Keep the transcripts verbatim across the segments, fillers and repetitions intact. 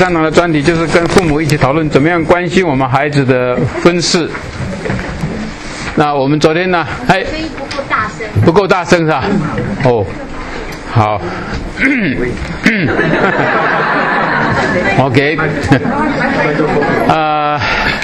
三堂的专题就是跟父母一起讨论怎么样关心我们孩子的婚事。那我们昨天呢，哎， 声音不够大声， 不够大声是吧？哦，好，OK， 呃，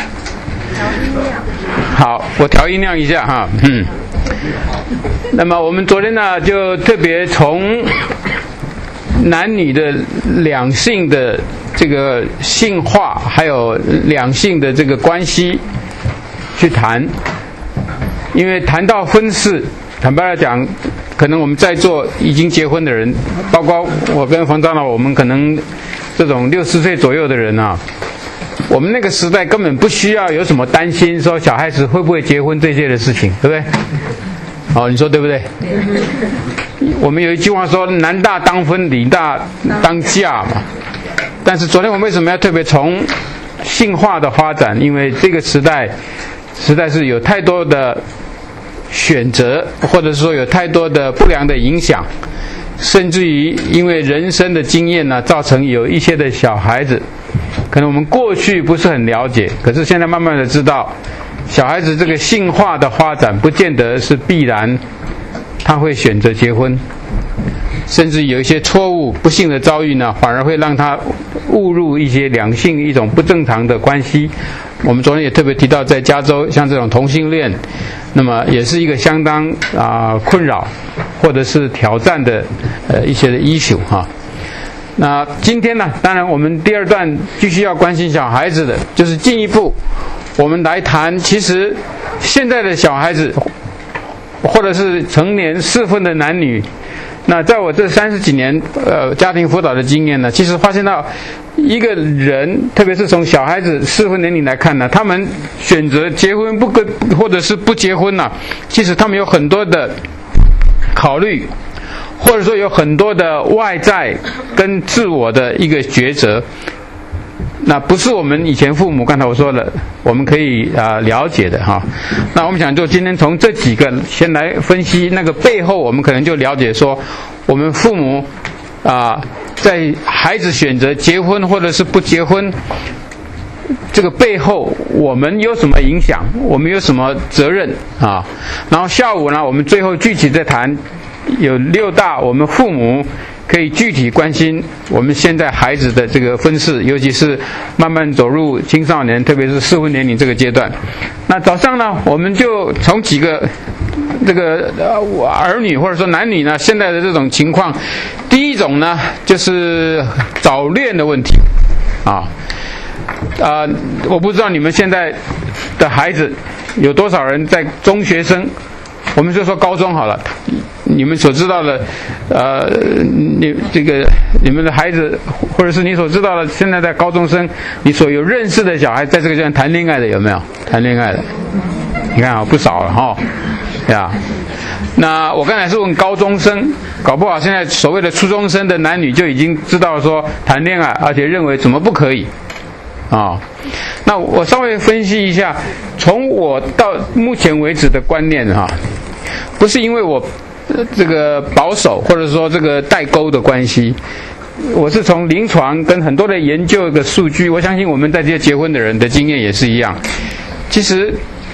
好，我调音量一下哈，嗯。那么我们昨天呢，就特别从男女的两性的这个性化，还有两性的这个关系去谈。因为谈到婚事，坦白来讲，可能我们在座已经结婚的人，包括我跟冯长老，我们可能这种六十岁左右的人啊，我们那个时代根本不需要有什么担心说小孩子会不会结婚这些的事情，对不对？哦，你说对不对？我们有一句话说男大当婚，女大当嫁嘛。但是昨天我们为什么要特别从性化的发展？因为这个时代实在是有太多的选择，或者说有太多的不良的影响，甚至于因为人生的经验呢，造成有一些的小孩子，可能我们过去不是很了解，可是现在慢慢的知道，小孩子这个性化的发展不见得是必然他会选择结婚，甚至有一些错误不幸的遭遇呢，反而会让他误入一些两性一种不正常的关系。我们昨天也特别提到，在加州像这种同性恋，那么也是一个相当啊、呃、困扰或者是挑战的呃一些的 issue 哈。那今天呢，当然我们第二段继续要关心小孩子的，就是进一步我们来谈，其实现在的小孩子或者是成年适婚的男女，那在我这三十几年呃家庭辅导的经验呢，其实发现到一个人，特别是从小孩子适婚年龄来看呢，他们选择结婚不跟或者是不结婚呢、啊，其实他们有很多的考虑，或者说有很多的外在跟自我的一个抉择。那不是我们以前父母刚才我说的我们可以啊、呃、了解的哈。那我们想就今天从这几个先来分析那个背后，我们可能就了解说我们父母啊、呃、在孩子选择结婚或者是不结婚这个背后我们有什么影响，我们有什么责任啊。然后下午呢，我们最后具体再谈有六大我们父母可以具体关心我们现在孩子的这个婚事，尤其是慢慢走入青少年，特别是适婚年龄这个阶段。那早上呢，我们就从几个这个呃儿女或者说男女呢现在的这种情况，第一种呢就是早恋的问题啊。呃，我不知道你们现在的孩子有多少人在中学生，我们就说高中好了。你们所知道的，呃，你这个你们的孩子，或者是你所知道的，现在在高中生，你所有认识的小孩，在这个阶段谈恋爱的有没有？谈恋爱的，你看啊，不少了哈，对啊。那我刚才是问高中生，搞不好现在所谓的初中生的男女就已经知道说谈恋爱，而且认为怎么不可以啊？那我稍微分析一下，从我到目前为止的观念哈，不是因为我这个保守或者说这个代沟的关系，我是从临床跟很多的研究的数据，我相信我们在这些结婚的人的经验也是一样。其实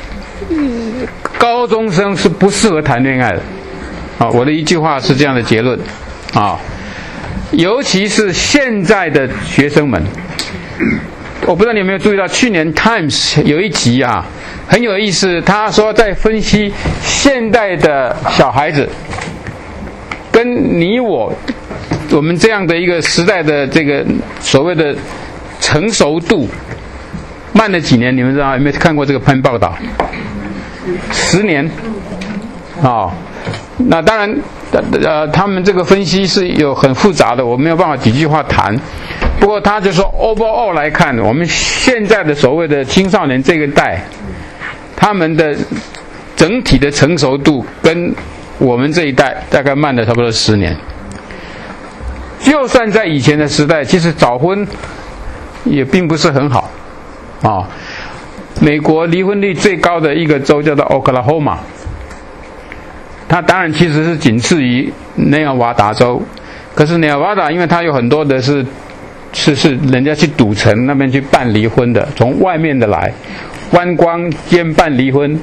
高中生是不适合谈恋爱的啊，我的一句话是这样的结论啊，尤其是现在的学生们。我不知道你有没有注意到，去年 Times 有一集啊，很有意思。他说在分析现代的小孩子跟你我我们这样的一个时代的这个所谓的成熟度慢了几年，你们知道有没有看过这个篇报道？十年啊、哦。那当然呃他们这个分析是有很复杂的，我没有办法几句话谈。不过他就说 overall 来看，我们现在的所谓的青少年这个代，他们的整体的成熟度跟我们这一代大概慢了差不多十年。就算在以前的时代，其实早婚也并不是很好啊。美国离婚率最高的一个州叫做 Oklahoma， 它当然其实是仅次于内华达州，可是内华达因为它有很多的是是是人家去赌城那边去办离婚的，从外面的来，观光兼办离婚，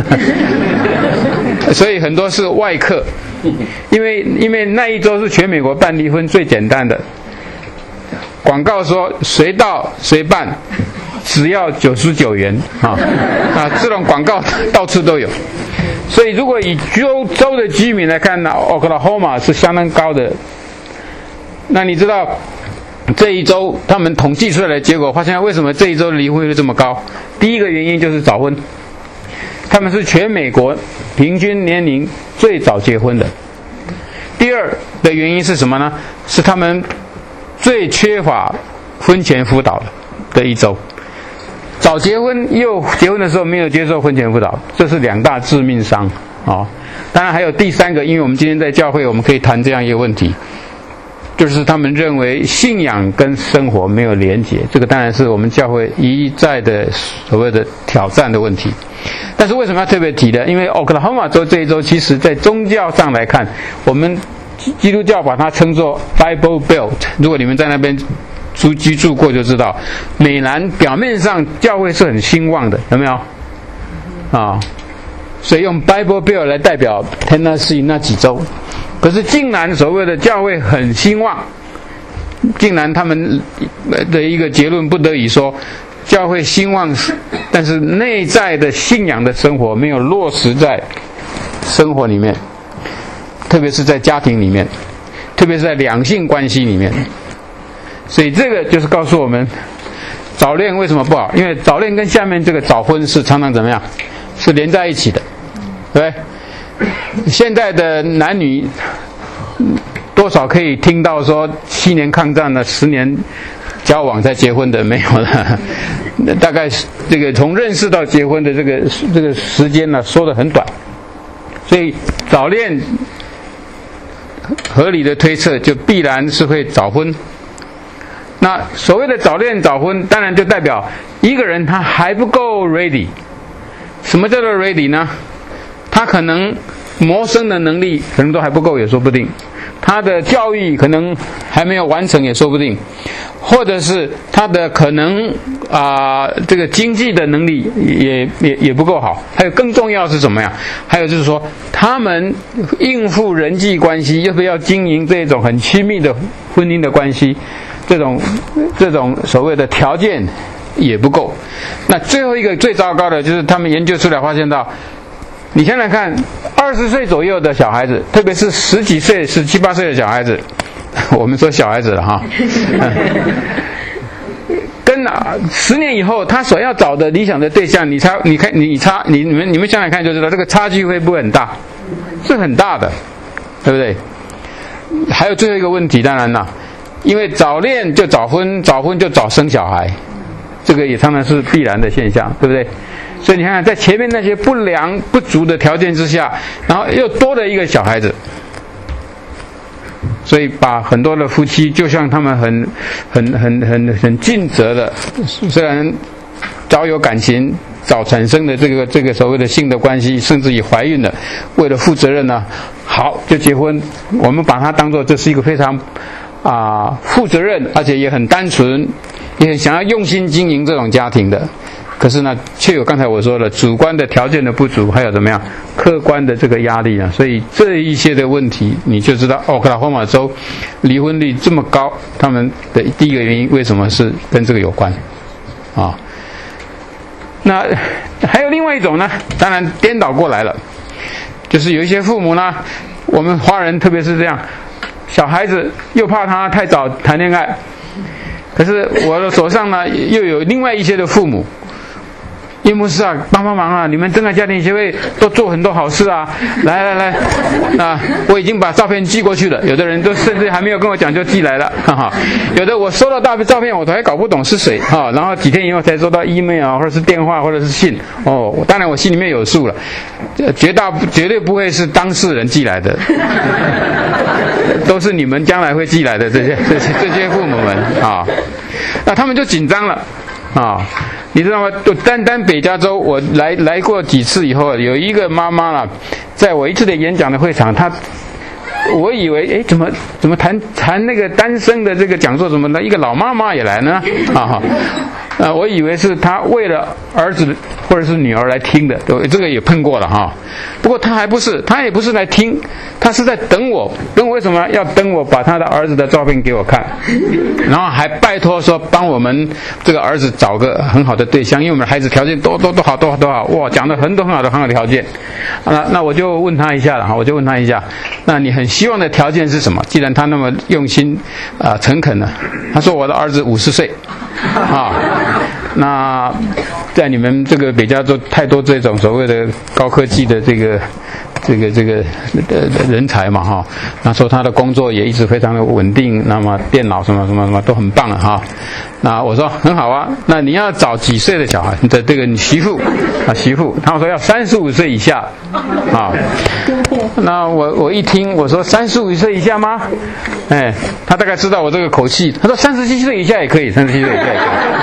所以很多是外客，因为因为那一周是全美国办离婚最简单的，广告说随到随办，只要九十九元啊啊，这种广告到处都有。所以如果以州州的居民来看呢 ，Oklahoma 是相当高的。那你知道这一周他们统计出来的结果，发现为什么这一周离婚率这么高？第一个原因就是早婚，他们是全美国平均年龄最早结婚的。第二的原因是什么呢？是他们最缺乏婚前辅导的一周。早结婚又结婚的时候没有接受婚前辅导，这是两大致命伤啊。当然还有第三个，因为我们今天在教会，我们可以谈这样一个问题，就是他们认为信仰跟生活没有连结，这个当然是我们教会一再的所谓的挑战的问题。但是为什么要特别提呢？因为 Oklahoma 州这一州，其实在宗教上来看，我们基督教把它称作 Bible Belt。如果你们在那边住居住过就知道，美南表面上教会是很兴旺的，有没有？啊，所以用 Bible Belt 来代表 Tennessee 那几州。可是竟然所谓的教会很兴旺，竟然他们的一个结论不得已说，教会兴旺，但是内在的信仰的生活没有落实在生活里面，特别是在家庭里面，特别是在两性关系里面。所以这个就是告诉我们，早恋为什么不好？因为早恋跟下面这个早婚是常常怎么样，是连在一起的，对不对？现在的男女多少可以听到说七年抗战了，十年交往才结婚的没有了，大概这个从认识到结婚的这个这个时间呢，说得很短。所以早恋合理的推测就必然是会早婚。那所谓的早恋早婚，当然就代表一个人他还不够 ready。什么叫做 ready 呢？他可能谋生的能力可能都还不够也说不定，他的教育可能还没有完成也说不定，或者是他的可能啊、呃、这个经济的能力也也也不够好。还有更重要是什么呀？还有就是说他们应付人际关系，要不要经营这种很亲密的婚姻的关系，这种这种所谓的条件也不够。那最后一个最糟糕的就是他们研究出来发现到，你想想看，二十岁左右的小孩子，特别是十几岁、十七八岁的小孩子，我们说小孩子了哈，跟啊十年以后他所要找的理想的对象，你差，你看，你差，你你们你们想想看就知道，这个差距会不会很大？是很大的，对不对？还有最后一个问题，当然啦，因为早恋就早婚，早婚就早生小孩，这个也常常是必然的现象，对不对？所以你看看，在前面那些不良不足的条件之下，然后又多了一个小孩子，所以把很多的夫妻就像他们很很很很很尽责的，虽然早有感情早产生的这个这个所谓的性的关系，甚至于怀孕了，为了负责任呢，好就结婚。我们把它当作这是一个非常啊、呃、负责任，而且也很单纯，也很想要用心经营这种家庭的。可是呢，却有刚才我说的主观的条件的不足，还有怎么样客观的这个压力啊，所以这一些的问题，你就知道奥克拉荷马州离婚率这么高，他们的第一个原因为什么是跟这个有关啊？那还有另外一种呢，当然颠倒过来了，就是有一些父母呢，我们华人特别是这样，小孩子又怕他太早谈恋爱，可是我的手上呢又有另外一些的父母，叶牧师啊，帮帮忙啊！你们真爱家庭协会都做很多好事啊！来来来，啊，我已经把照片寄过去了。有的人都甚至还没有跟我讲就寄来了，哈哈。有的我收到大照片，我都还搞不懂是谁哈、哦，然后几天以后才收到 email 啊，或者是电话，或者是信。哦，当然我心里面有数了，绝大绝对不会是当事人寄来的，都是你们将来会寄来的这些这些这些父母们啊，那他们就紧张了啊。你知道吗？单单北加州，我来来过几次以后，有一个妈妈啦，在我一次的演讲的会场，她我以为，哎，怎么怎么谈谈那个单身的这个讲座，怎么呢？一个老妈妈也来呢？啊，呃，我以为是他为了儿子或者是女儿来听的，对，这个也碰过了哈。不过他还不是，他也不是来听，他是在等我。等我为什么要等我把他的儿子的照片给我看，然后还拜托说帮我们这个儿子找个很好的对象，因为我们孩子条件都都都好多好多好，哇，讲的很多很好的很好的条件。那那我就问他一下了哈，我就问他一下，那你很希望的条件是什么？既然他那么用心啊、呃、诚恳呢，他说我的儿子五十岁啊，那在你们这个北加州太多这种所谓的高科技的这个这个这个呃人才嘛哈，那说他的工作也一直非常的稳定，那么电脑什么什么什么都很棒了哈。那我说很好啊，那你要找几岁的小孩？你的这个你媳妇啊媳妇，他说要三十五岁以下啊。那我我一听我说三十五岁以下吗？哎，他大概知道我这个口气，他说三十七岁以下也可以，三十七岁以下也可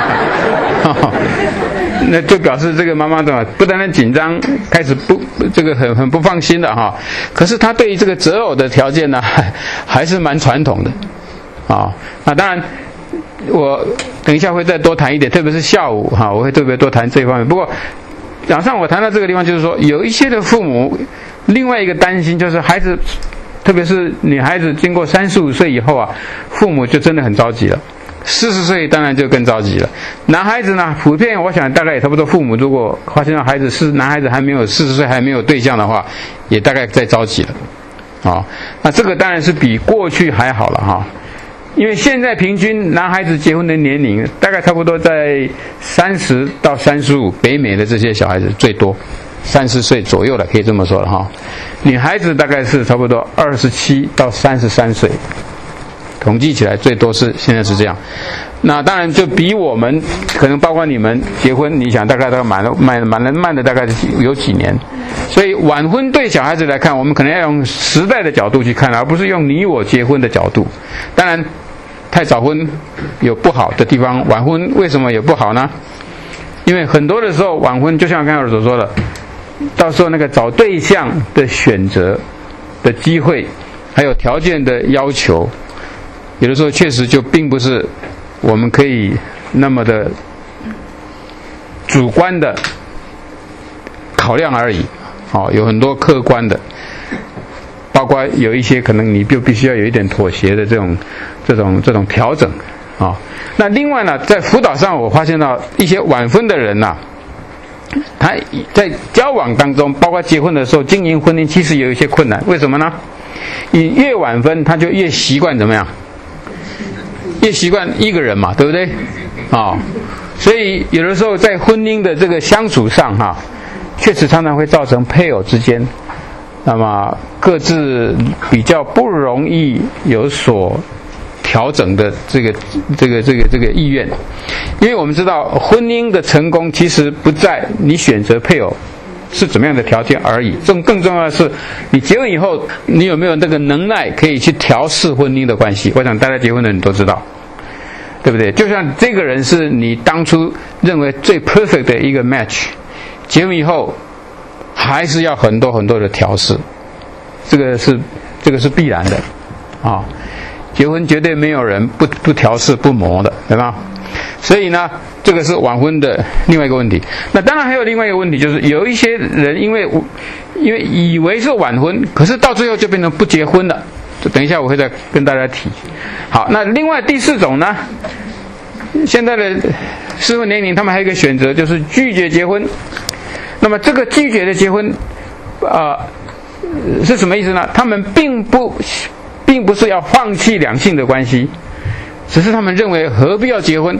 以。那就表示这个妈妈的不单单紧张，开始不这个很很不放心的哈。可是她对于这个择偶的条件呢，还还是蛮传统的啊。那当然，我等一下会再多谈一点，特别是下午哈，我会特别多谈这一方面。不过早上我谈到这个地方，就是说有一些的父母，另外一个担心就是孩子，特别是女孩子经过三十五岁以后啊，父母就真的很着急了。四十岁当然就更着急了。男孩子呢，普遍我想大概也差不多。父母如果发现到孩子是男孩子还没有四十岁还没有对象的话，也大概在着急了。啊，那这个当然是比过去还好了哈。因为现在平均男孩子结婚的年龄大概差不多在三十到三十五，北美的这些小孩子最多三十岁左右了，可以这么说了哈。女孩子大概是差不多二十七到三十三岁。统计起来最多是现在是这样，那当然就比我们可能包括你们结婚，你想大概大概慢了慢慢了慢的大概有几年，所以晚婚对小孩子来看，我们可能要用时代的角度去看，而不是用你我结婚的角度。当然，太早婚有不好的地方，晚婚为什么也不好呢？因为很多的时候晚婚，就像刚才我所说的，到时候那个找对象的选择的机会，还有条件的要求。有的时候确实就并不是我们可以那么的主观的考量而已，哦，有很多客观的，包括有一些可能你就必须要有一点妥协的这种这种这种调整啊、哦。那另外呢，在辅导上我发现到一些晚婚的人呐、啊，他在交往当中，包括结婚的时候经营婚姻，其实有一些困难。为什么呢？你越晚婚，他就越习惯怎么样？越习惯一个人嘛，对不对？啊、哦，所以有的时候在婚姻的这个相处上哈，确实常常会造成配偶之间，那么各自比较不容易有所调整的这个这个这个这个意愿，因为我们知道婚姻的成功其实不在你选择配偶是怎么样的条件而已，更更重要的是你结婚以后你有没有那个能耐可以去调试婚姻的关系。我想大家结婚的人都知道，对不对？就像这个人是你当初认为最 perfect 的一个 match， 结婚以后还是要很多很多的调试，这个是这个是必然的啊。结婚绝对没有人不不调试不磨的，对吧？所以呢，这个是晚婚的另外一个问题。那当然还有另外一个问题，就是有一些人因为因为以为是晚婚，可是到最后就变成不结婚了。等一下我会再跟大家提。好，那另外第四种呢，现在的适婚年龄他们还有一个选择，就是拒绝结婚。那么这个拒绝的结婚啊、呃、是什么意思呢？他们并不并不是要放弃两性的关系，只是他们认为何必要结婚。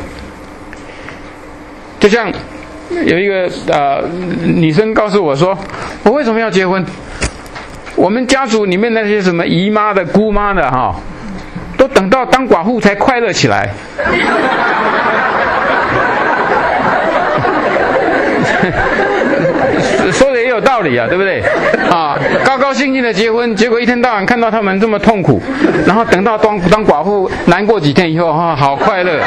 就像有一个呃女生告诉我说，我为什么要结婚？我们家族里面那些什么姨妈的姑妈的哈，都等到当寡妇才快乐起来。说的也有道理啊，对不对？啊，高高兴兴的结婚，结果一天到晚看到他们这么痛苦，然后等到当当寡妇难过几天以后，哈，好快乐。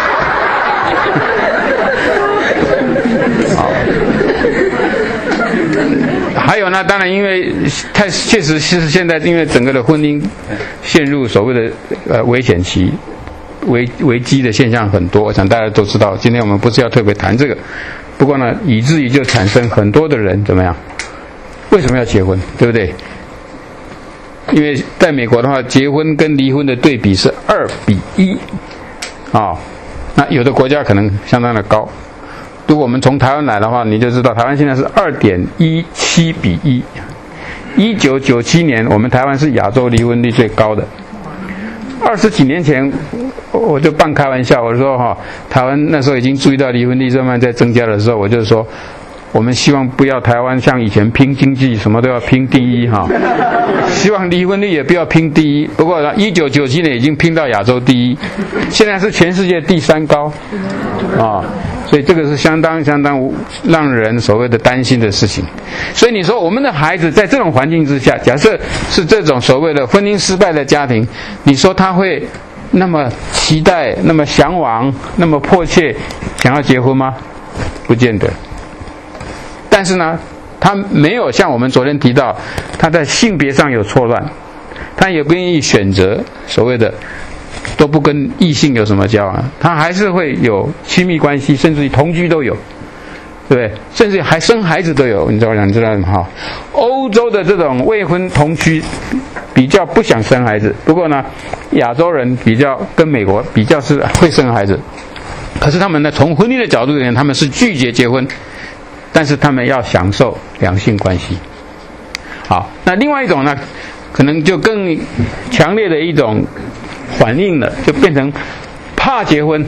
好， 还有呢，当然因为太确实是现在因为整个的婚姻陷入所谓的呃危险期、危危机的现象很多，我想大家都知道。今天我们不是要特别谈这个，不过呢，以至于就产生很多的人怎么样？为什么要结婚？对不对？因为在美国的话，结婚跟离婚的对比是二比一，啊，那有的国家可能相当的高。如果我们从台湾来的话，你就知道台湾现在是二点一七比一。一九九七年，我们台湾是亚洲离婚率最高的。二十几年前，我就半开玩笑，我说哈，台湾那时候已经注意到离婚率慢慢在增加的时候，我就说，我们希望不要台湾像以前拼经济，什么都要拼第一哈，希望离婚率也不要拼第一。不过一九九七年已经拼到亚洲第一，现在是全世界第三高啊。所以这个是相当相当让人所谓的担心的事情。所以你说我们的孩子在这种环境之下，假设是这种所谓的婚姻失败的家庭，你说他会那么期待、那么向往、那么迫切想要结婚吗？不见得。但是呢，他没有像我们昨天提到，他在性别上有错乱，他也不愿意选择所谓的都不跟异性有什么交往，他还是会有亲密关系，甚至于同居都有，对不对？甚至还生孩子都有，你知道吗？你知道吗？欧洲的这种未婚同居比较不想生孩子，不过呢，亚洲人比较跟美国比较是会生孩子，可是他们呢，从婚姻的角度而言，他们是拒绝结婚，但是他们要享受两性关系。好，那另外一种呢，可能就更强烈的一种反应了，就变成怕结婚。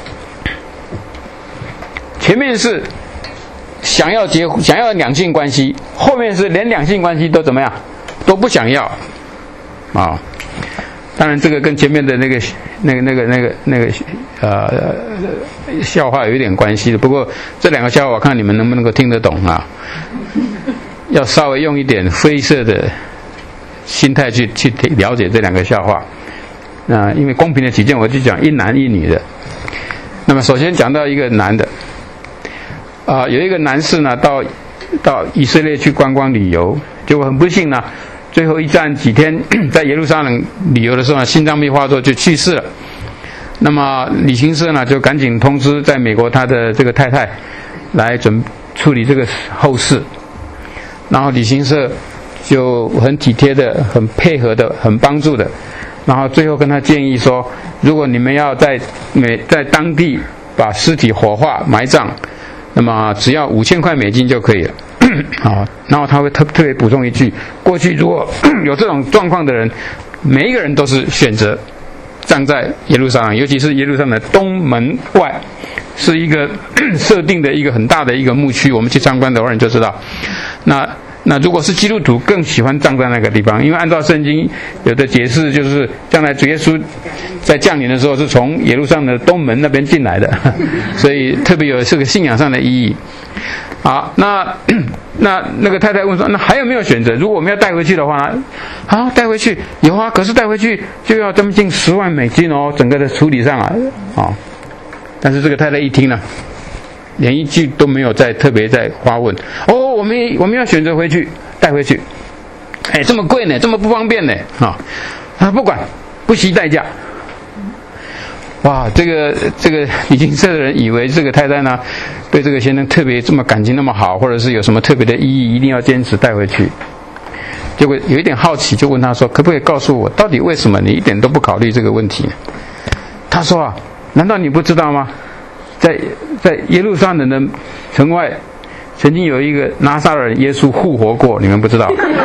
前面是想要结想要两性关系，后面是连两性关系都怎么样都不想要啊。当然这个跟前面的那个那个那个那个那个呃笑话有一点关系的，不过这两个笑话我看你们能不能够听得懂啊，要稍微用一点灰色的心态去去了解这两个笑话。那因为公平的起见，我就讲一男一女的。那么首先讲到一个男的，啊、呃，有一个男士呢到到以色列去观光旅游，结果很不幸呢，最后一站几天在耶路撒冷旅游的时候呢，心脏病发作就去世了。那么旅行社呢就赶紧通知在美国他的这个太太来准处理这个后事，然后旅行社就很体贴的、很配合的、很帮助的。然后最后跟他建议说，如果你们要在美在当地把尸体火化埋葬，那么只要五千块美金就可以了。啊，然后他会特特别补充一句：过去如果有这种状况的人，每一个人都是选择葬在耶路撒冷，尤其是耶路撒冷的东门外，是一个设定的一个很大的一个牧区。我们去参观的人就知道，那。那如果是基督徒，更喜欢葬在那个地方，因为按照圣经有的解释，就是将来主耶稣在降临的时候是从耶路撒冷的东门那边进来的，所以特别有这个信仰上的意义。好，那那那个太太问说，那还有没有选择？如果我们要带回去的话呢？啊，带回去有啊，可是带回去就要将近十万美金哦，整个的处理上啊，啊，但是这个太太一听呢，连一句都没有再特别再发问。哦，我们我们要选择回去带回去，哎，这么贵呢，这么不方便呢，啊，啊不管，不惜代价。哇，这个这个旅行社的人以为这个太太呢对这个先生特别这么感情那么好，或者是有什么特别的意义，一定要坚持带回去。结果有一点好奇，就问他说，可不可以告诉我，到底为什么你一点都不考虑这个问题呢？他说啊，难道你不知道吗？在在耶路撒冷的城外，曾经有一个拿撒勒人耶稣复活过，你们不知道？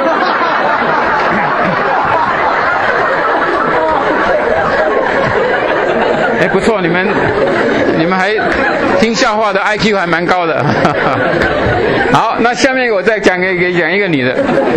哎，不错，你们你们还听笑话的 I Q 还蛮高的。好，那下面我再讲给给讲一个女的。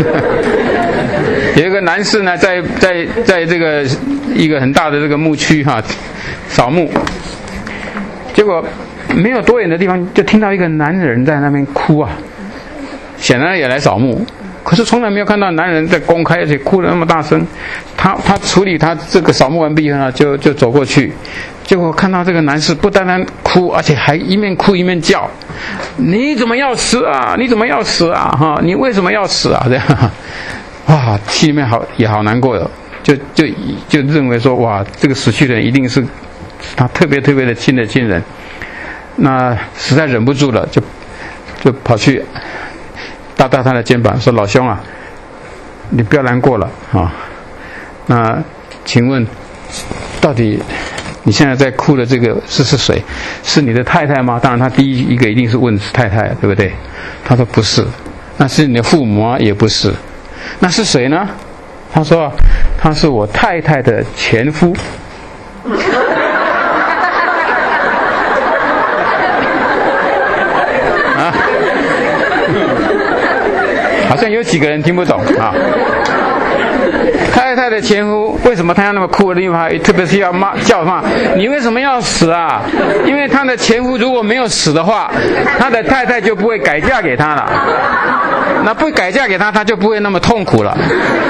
有一个男士呢，在在在这个一个很大的这个牧区哈扫墓。结果没有多远的地方，就听到一个男人在那边哭啊，显然也来扫墓。 可是从来没有看到男人在公开而且哭得那么大声。他他处理他这个扫墓完毕以后呢，就就走过去，结果看到这个男士不单单哭，而且还一面哭一面叫：“你怎么要死啊？你怎么要死啊？哈，你为什么要死啊？”这样，哇，心里面好也好难过的，就就就认为说，哇，这个死去的人一定是他特别特别的亲的亲人。那实在忍不住了，就就跑去搭搭他的肩膀，说：“老兄啊，你不要难过了啊。那请问，到底你现在在哭的这个是是谁？是你的太太吗？”当然，他第一一个一定是问是太太，对不对？他说不是。那是你的父母啊？也不是。那是谁呢？他说他是我太太的前夫。啊，好像有几个人听不懂啊。太太的前夫为什么他要那么哭的地方，特别是要骂叫骂你为什么要死啊？因为他的前夫如果没有死的话，他的太太就不会改嫁给他了。那不改嫁给他，他就不会那么痛苦了。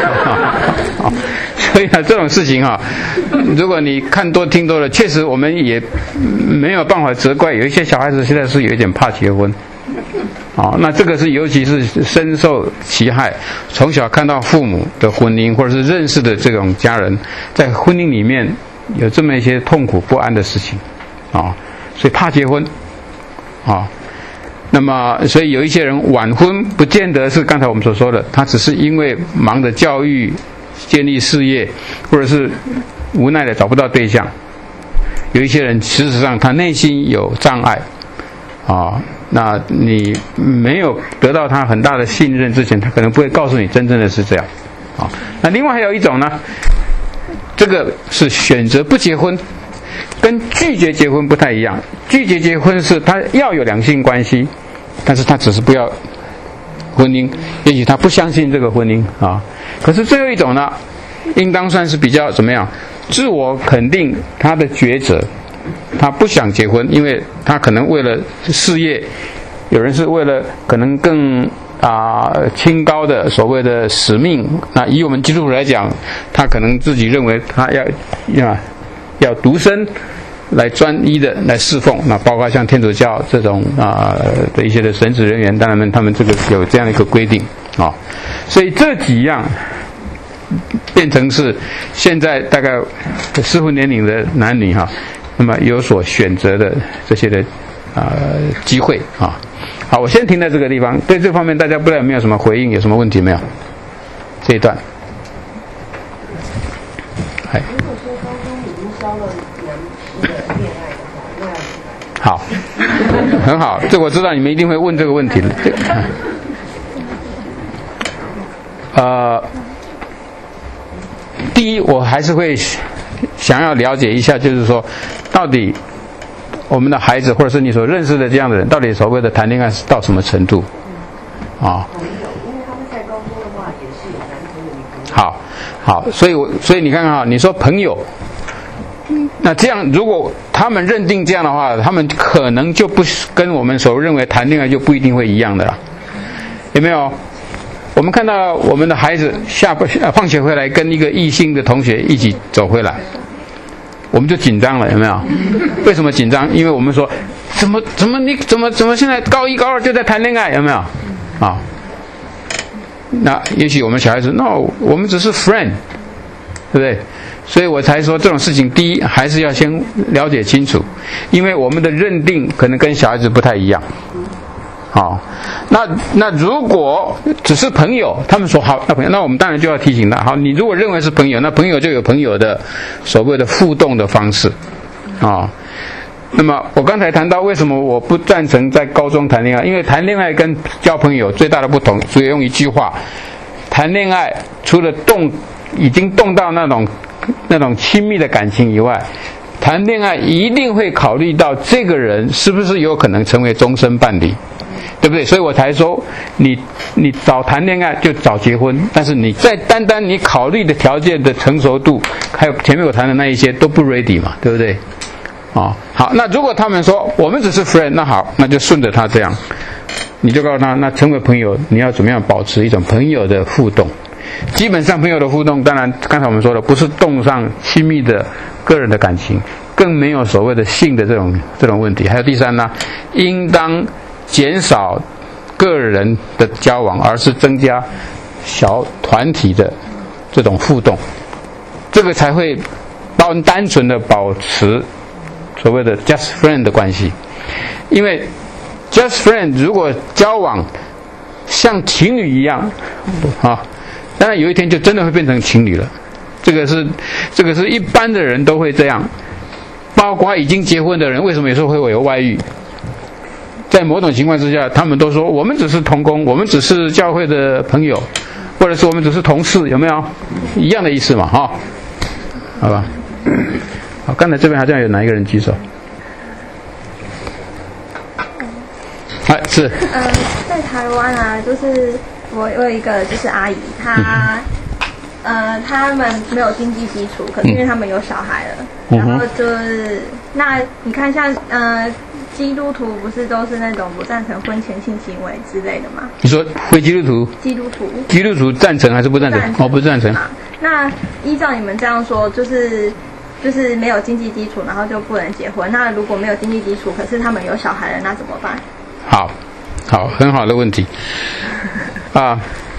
所以呢，这种事情啊，如果你看多听多了，确实我们也没有办法责怪。有一些小孩子现在是有一点怕结婚。哦，那这个是尤其是深受其害，从小看到父母的婚姻或者是认识的这种家人在婚姻里面有这么一些痛苦不安的事情啊、哦，所以怕结婚啊、哦。那么所以有一些人晚婚不见得是刚才我们所说的，他只是因为忙着教育建立事业，或者是无奈的找不到对象。有一些人事实上他内心有障碍啊、哦，那你没有得到他很大的信任之前，他可能不会告诉你真正的是这样啊、哦。那另外还有一种呢，这个是选择不结婚，跟拒绝结婚不太一样。拒绝结婚是他要有两性关系，但是他只是不要婚姻，也许他不相信这个婚姻啊。可是最后一种呢，应当算是比较怎么样，自我肯定他的抉择。他不想结婚，因为他可能为了事业，有人是为了可能更啊、呃、清高的所谓的使命。那以我们基督徒来讲，他可能自己认为他要要要独身来专一的来侍奉。那包括像天主教这种啊、呃、的一些的神职人员，当然他们这个有这样的一个规定啊、哦。所以这几样变成是现在大概适婚年龄的男女哈。那么有所选择的这些的呃机会啊，好，我先停在这个地方。对这方面大家不知道有没有什么回应，有什么问题没有？这一段，哎，如果说高中已经交了两次的恋爱的话，那好，很好，这我知道你们一定会问这个问题的。呃，第一，我还是会想要了解一下，就是说，到底我们的孩子或者是你所认识的这样的人，到底所谓的谈恋爱是到什么程度？啊、哦，因为他们在高中的话也是有男朋友女朋友。好，好，所以我所以你看看哈，你说朋友，那这样如果他们认定这样的话，他们可能就不跟我们所认为谈恋爱就不一定会一样的了，有没有？我们看到我们的孩子下放学回来跟一个异性的同学一起走回来，我们就紧张了，有没有？为什么紧张？因为我们说怎么怎么你怎么怎么现在高一高二就在谈恋爱，有没有？啊，那也许我们小孩子 no， 我们只是 friend， 对不对？所以我才说这种事情，第一还是要先了解清楚，因为我们的认定可能跟小孩子不太一样。好，那那如果只是朋友，他们说好，那朋友，那我们当然就要提醒他。好，你如果认为是朋友，那朋友就有朋友的所谓的互动的方式，啊。那么我刚才谈到为什么我不赞成在高中谈恋爱，因为谈恋爱跟交朋友最大的不同，只有用一句话：谈恋爱除了动已经动到那种那种亲密的感情以外，谈恋爱一定会考虑到这个人是不是有可能成为终身伴侣。对不对？所以我才说，你你早谈恋爱就早结婚，但是你再单单你考虑的条件的成熟度，还有前面我谈的那一些都不 ready 嘛，对不对？哦，好，那如果他们说我们只是 friend， 那好，那就顺着他这样。 你就告诉他，那成为朋友，你要怎么样保持一种朋友的互动？基本上朋友的互动，当然刚才我们说的，不是动上亲密的个人的感情，更没有所谓的性的这种这种问题。还有第三呢，应当减少个人的交往，而是增加小团体的这种互动，这个才会单单纯的保持所谓的 just friend 的关系。因为 just friend 如果交往像情侣一样啊，当然有一天就真的会变成情侣了。这个是这个是一般的人都会这样，包括已经结婚的人，为什么有时候会有外遇？在某种情况之下，他们都说我们只是同工，我们只是教会的朋友，或者是我们只是同事，有没有一样的意思嘛？哈、哦，好吧。好，刚才这边好像有哪一个人举手？哎，是。 呃，在台湾啊，就是我我有一个就是阿姨，她、嗯、呃他们没有经济基础，可是因为他们有小孩了，嗯、然后就是那你看像呃基督徒不是都是那种不赞成婚前性行为之类的吗？ 你说非基督徒？ 基督徒。基督徒赞成还是不赞成？赞成哦，不赞成。 那依照你们这样说，就是就是没有经济基础，然后就不能结婚。那如果没有经济基础，可是他们有小孩了，那怎么办？ 好，好，很好的问题啊。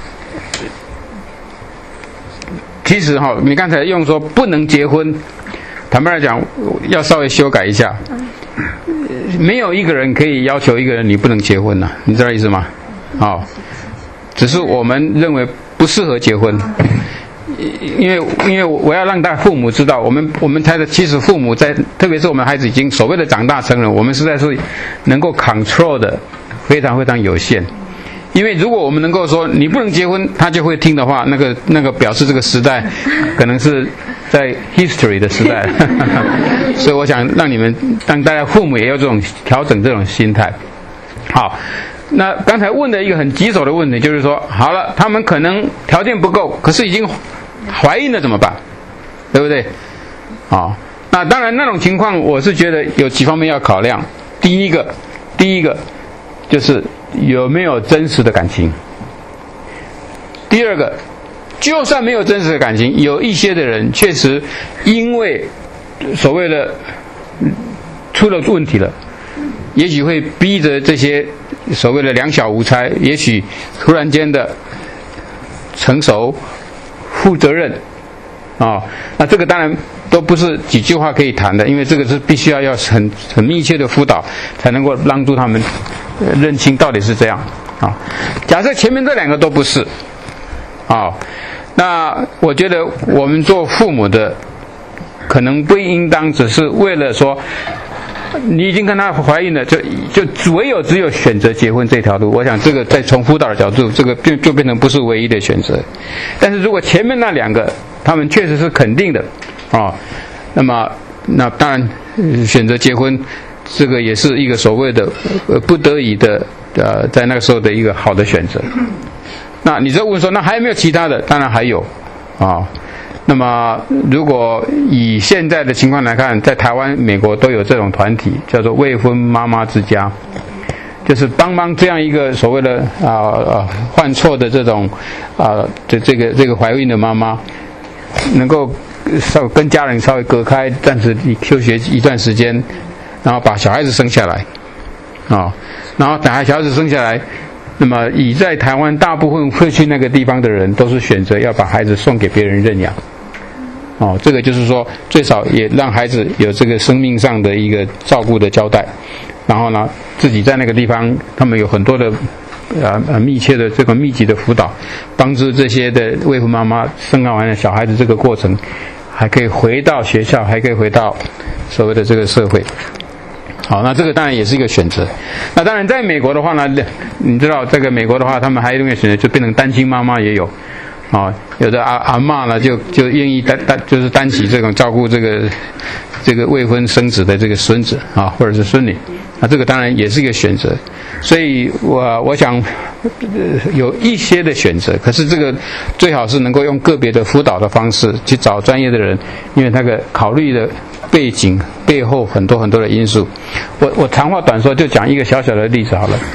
其实哈、哦，你刚才用说不能结婚，坦白来讲，要稍微修改一下。没有一个人可以要求一个人你不能结婚呐、啊，你知道意思吗？好、哦，只是我们认为不适合结婚。因为因为我要让大父母知道，我们我们才的其实父母在，特别是我们孩子已经所谓的长大成人，我们实在是能够 control 的非常非常有限。因为如果我们能够说你不能结婚，他就会听的话，那个那个表示这个时代可能是在 history 的时代，所以我想让你们让大家父母也有这种调整这种心态。好。那刚才问的一个很棘手的问题就是说，好了，他们可能条件不够，可是已经怀孕了怎么办？对不对？啊、哦，那当然那种情况，我是觉得有几方面要考量。第一个，第一个就是有没有真实的感情。第二个，就算没有真实的感情，有一些的人确实因为所谓的出了问题了。也许会逼着这些所谓的两小无猜，也许突然间的成熟、负责任啊、哦，那这个当然都不是几句话可以谈的，因为这个是必须要要很很密切的辅导，才能够帮助他们认清到底是这样啊、哦。假设前面这两个都不是啊、哦，那我觉得我们做父母的，可能不应当只是为了说。你已经跟她怀孕了，就就唯有只有选择结婚这条路。我想这个在从辅导的角度，这个就就变成不是唯一的选择。但是如果前面那两个他们确实是肯定的啊、哦，那么那当然、呃、选择结婚，这个也是一个所谓的呃不得已的呃在那个时候的一个好的选择。那你再问说，那还有没有其他的？当然还有啊。哦，那么，如果以现在的情况来看，在台湾、美国都有这种团体，叫做未婚妈妈之家，就是帮帮这样一个所谓的啊啊犯错的这种啊这这个这个怀孕的妈妈，能够稍跟家人稍微隔开，暂时休学一段时间，然后把小孩子生下来，啊，然后等小孩子生下来。那么，以在台湾大部分会去那个地方的人，都是选择要把孩子送给别人认养。哦，这个就是说，最少也让孩子有这个生命上的一个照顾的交代。然后呢，自己在那个地方，他们有很多的呃呃密切的这个密集的辅导，帮助这些的未婚妈妈生完了小孩子这个过程，还可以回到学校，还可以回到所谓的这个社会。好，那这个当然也是一个选择。那当然，在美国的话呢，你知道这个美国的话，他们还有一个选择，就变成单亲妈妈也有。啊、哦，有的阿阿嬷呢，就就愿意担担，就是担起这种照顾这个这个未婚生子的这个孙子啊，或者是孙女。那这个当然也是一个选择。所以我我想、呃、有一些的选择，可是这个最好是能够用个别的辅导的方式去找专业的人，因为那个考虑的背景背后很多很多的因素。我我长话短说，就讲一个小小的例子好了。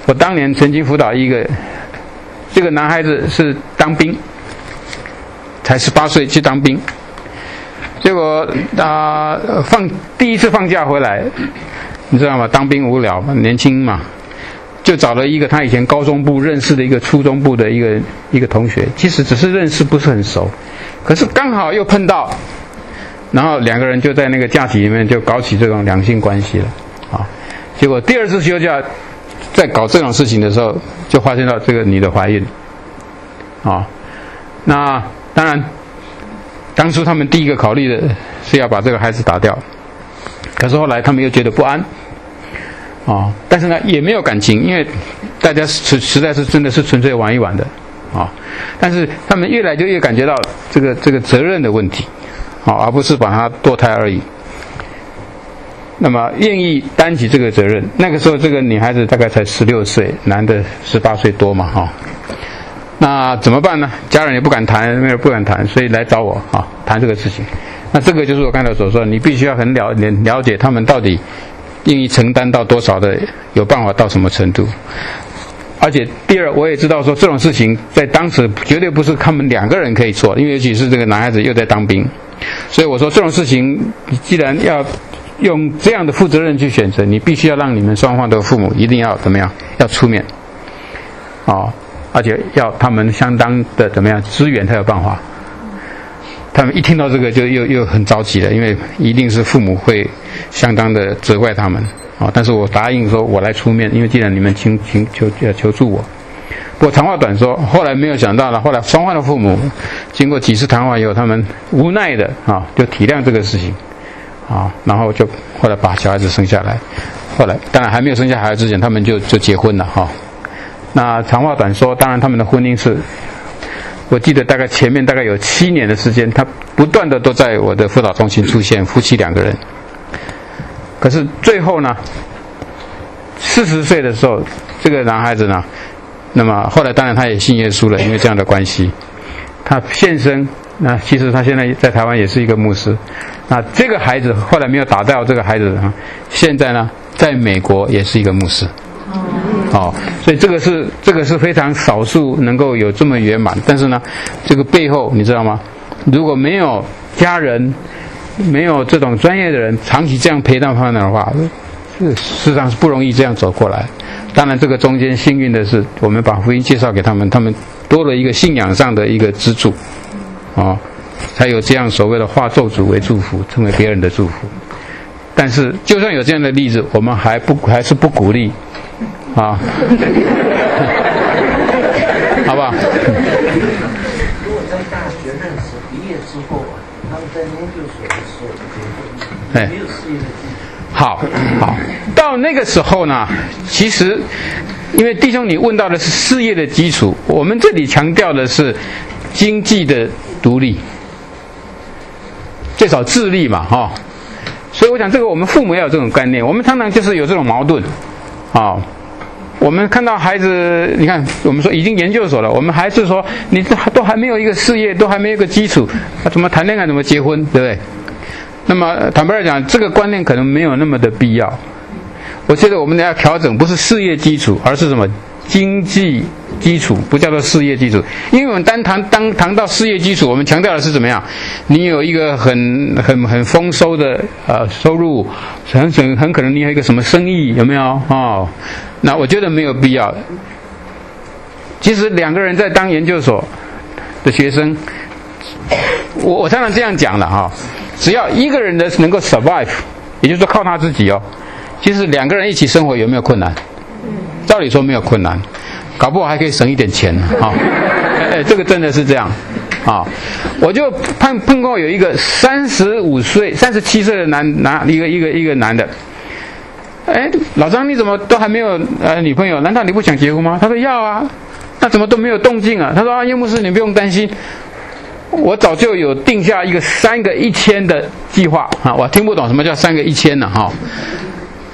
我当年曾经辅导一个，这个男孩子是当兵，才十八岁去当兵，结果啊、呃、放第一次放假回来，你知道吗？当兵无聊嘛，年轻嘛，就找了一个他以前高中部认识的一个初中部的一个一个同学，其实只是认识，不是很熟，可是刚好又碰到，然后两个人就在那个假期里面就搞起这种两性关系了啊。结果第二次休假，在搞这种事情的时候，就发现到这个女的怀孕啊。那当然，当初他们第一个考虑的是要把这个孩子打掉，可是后来他们又觉得不安啊。但是呢，也没有感情，因为大家实实在是真的是纯粹玩一玩的啊。但是他们越来就越感觉到这个这个责任的问题啊，而不是把它堕胎而已。那么愿意担起这个责任，那个时候这个女孩子大概才十六岁，男的十八岁多嘛，哈、哦。那怎么办呢？家人也不敢谈，没有不敢谈，所以来找我啊，谈这个事情。那这个就是我刚才所说，你必须要很了了解他们到底愿意承担到多少的，有办法到什么程度。而且第二，我也知道说这种事情在当时绝对不是他们两个人可以做，因为尤其是这个男孩子又在当兵，所以我说这种事情，你既然要用这样的负责任去选择，你必须要让你们双方的父母一定要怎么样，要出面啊、哦，而且要他们相当的怎么样支援才有办法。他们一听到这个就又又很着急了，因为一定是父母会相当的责怪他们啊、哦。但是我答应说我来出面，因为既然你们请请求要求助我。不过长话短说，后来没有想到了，后来双方的父母经过几次谈话以后，他们无奈的啊、哦，就体谅这个事情。啊，然后就后来把小孩子生下来，后来当然还没有生下孩子之前，他们就就结婚了哈、哦。那长话短说，当然他们的婚姻是，我记得大概前面大概有七年的时间，他不断的都在我的辅导中心出现，夫妻两个人。可是最后呢，四十岁的时候，这个男孩子呢，那么后来当然他也信耶稣了，因为这样的关系，他现身。那其实他现在在台湾也是一个牧师。那这个孩子后来没有打掉这个孩子啊，现在呢在美国也是一个牧师。哦，所以这个是这个是非常少数能够有这么圆满。但是呢，这个背后你知道吗？如果没有家人，没有这种专业的人长期这样陪伴他们的话，事实上是不容易这样走过来。当然，这个中间幸运的是，我们把福音介绍给他们，他们多了一个信仰上的一个支柱。哦，才有这样所谓的化咒诅为祝福，成为别人的祝福。但是，就算有这样的例子，我们还不还是不鼓励，啊，好不好？ 如果在大学认识，毕业之后啊，他们在研究所的时候就结婚，没有事业的基础。 好，好，到那个时候呢，其实，因为弟兄你问到的是事业的基础，我们这里强调的是经济的独立，最少自立嘛，哈、哦。所以我想，这个我们父母要有这种概念。我们常常就是有这种矛盾，啊、哦。我们看到孩子，你看，我们说已经研究所了，我们还是说你都还没有一个事业，都还没有一个基础，那怎么谈恋爱，怎么结婚，对不对？那么坦白来讲，这个观念可能没有那么的必要。我觉得我们要调整，不是事业基础，而是什么？经济基础，不叫做事业基础。因为我们单谈当谈到事业基础，我们强调的是怎么样？你有一个很很很丰收的呃收入，很很很可能你有一个什么生意，有没有？哦，那我觉得没有必要。其实两个人在当研究所的学生，我我常常这样讲了哈、哦，只要一个人的能够 survive， 也就是说靠他自己哦，其实两个人一起生活有没有困难？照理说没有困难，搞不好还可以省一点钱啊！哎、哦，这个真的是这样啊！我就碰碰过有一个三十五岁、三十七岁的男男一个一个一个男的，哎，老张你怎么都还没有呃女朋友？难道你不想结婚吗？他说要啊，那怎么都没有动静啊？他说啊，叶牧师你不用担心，我早就有定下一个三个一千的计划啊！我听不懂什么叫三个一千呢哈。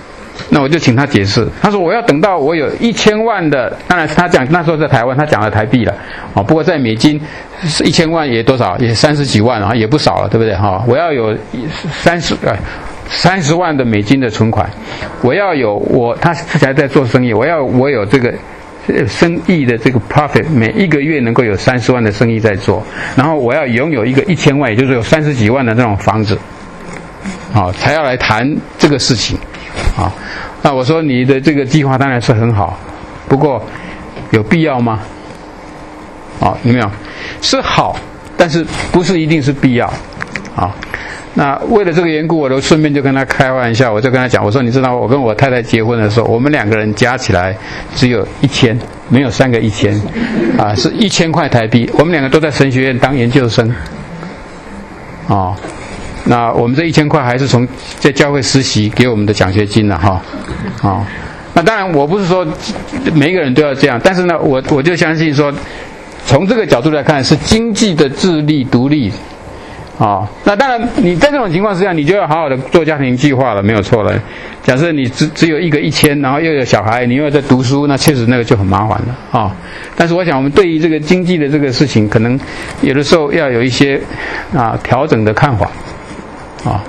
那我就请他解释。他说我要等到我有一千万的，当然他讲那时候在台湾，他讲了台币了，哦，不过在美金一千万也多少，也三十几万啊，也不少了，对不对哈？我要有三十呃三十万的美金的存款，我要有我他他才在做生意，我要我有这个生意的这个 profit， 每一个月能够有三十万的生意在做，然后我要拥有一个一千万，也就是有三十几万的那种房子。好，才要来谈这个事情。好，那我说你的这个计划当然是很好，不过有必要吗？好，有没有？是好，但是不是一定是必要。好，那为了这个缘故，我都顺便就跟他开玩笑，我就跟他讲，我说你知道，我跟我太太结婚的时候，我们两个人加起来只有一千，没有三个一千，啊，是一千块台币。我们两个都在神学院当研究生。哦。那我们这一千块还是从在教会实习给我们的奖学金了哈，哦，那当然我不是说每一个人都要这样，但是呢，我我就相信说，从这个角度来看，是经济的自立独立，哦，那当然你在这种情况之下，你就要好好的做家庭计划了，没有错了。假设你只只有一个一千，然后又有小孩，你又要在读书，那确实那个就很麻烦了啊，哦。但是我想，我们对于这个经济的这个事情，可能有的时候要有一些啊调整的看法。啊，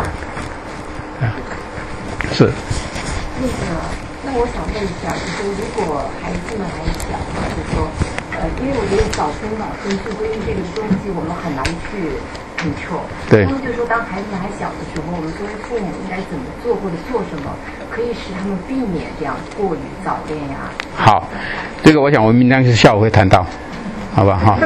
是。 那个，那我想问一下，就是如果孩子们还小，就是说，呃，因为我觉得早生晚生是规定这个东西，我们很难去 control。 对。 他们就说，当孩子们还小的时候，我们作为父母应该怎么做或者做什么，可以使他们避免这样过于早恋呀？ 好，这个我想我们明天是下午会谈到，好吧？哈。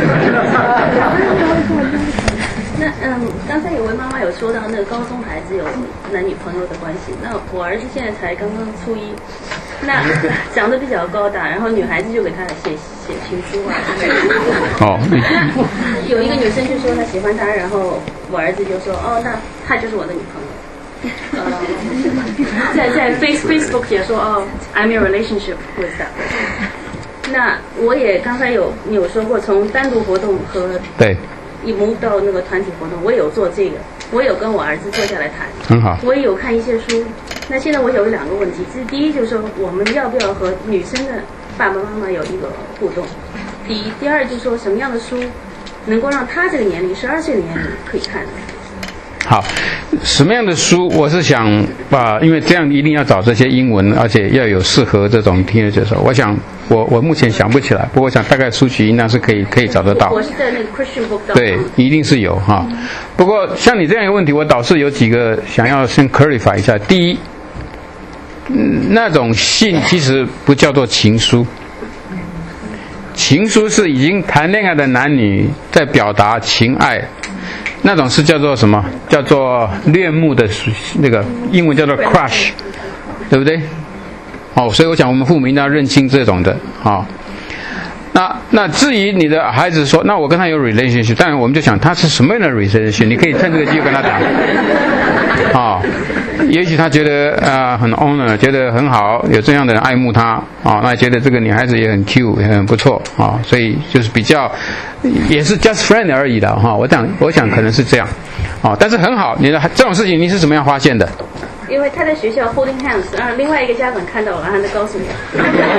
那嗯，刚才有位妈妈有说到那个高中孩子有男女朋友的关系。那我儿子现在才刚刚初一，那长得比较高大，然后女孩子就给他写写情书啊。 哦。 那有一个女生就说她喜欢他，然后我儿子就说哦，那她就是我的女朋友。呃，在在 Face Facebook 也说哦 ，I'm in a relationship with that person。那我也刚才有你有说过，从单独活动和对。 一 move 到那个团体活动，我也有做这个，我有跟我儿子坐下来谈， 很好。 我也有看一些书。那现在我有两个问题，这第一就是说，我们要不要和女生的爸爸妈妈有一个互动？第一，第二就是说，什么样的书能够让他这个年龄，十二岁的年龄可以看？ 好，什么样的书？我是想把，因为这样一定要找这些英文，而且要有适合这种听的角色。我想，我我目前想不起来，不过我想大概书籍应当是可以可以找得到。 我是在那个 Christian book 上。 对，一定是有哈。不过像你这样一个问题，我倒是有几个想要先 clarify 一下。第一，嗯，那种信其实不叫做情书，情书是已经谈恋爱的男女在表达情爱。那种是叫做什么？叫做恋慕的，那个英文叫做 crush， 对不对？哦，所以我想我们父母应该要认清这种的。哦，那那至于你的孩子说，那我跟他有 relationship， 当然我们就想他是什么样的 relationship， 你可以趁这个机会跟他讲。哦，也许他觉得啊、呃、很 honor， 觉得很好，有这样的人爱慕他，哦，那觉得这个女孩子也很 cute， 也很不错，哦，所以就是比较也是 just friend 而已的哈、哦。我想我想可能是这样，哦，但是很好，你的这种事情你是怎么样发现的？ 因为他在学校 holding hands， 然后另外一个家长看到了，然后他告诉我。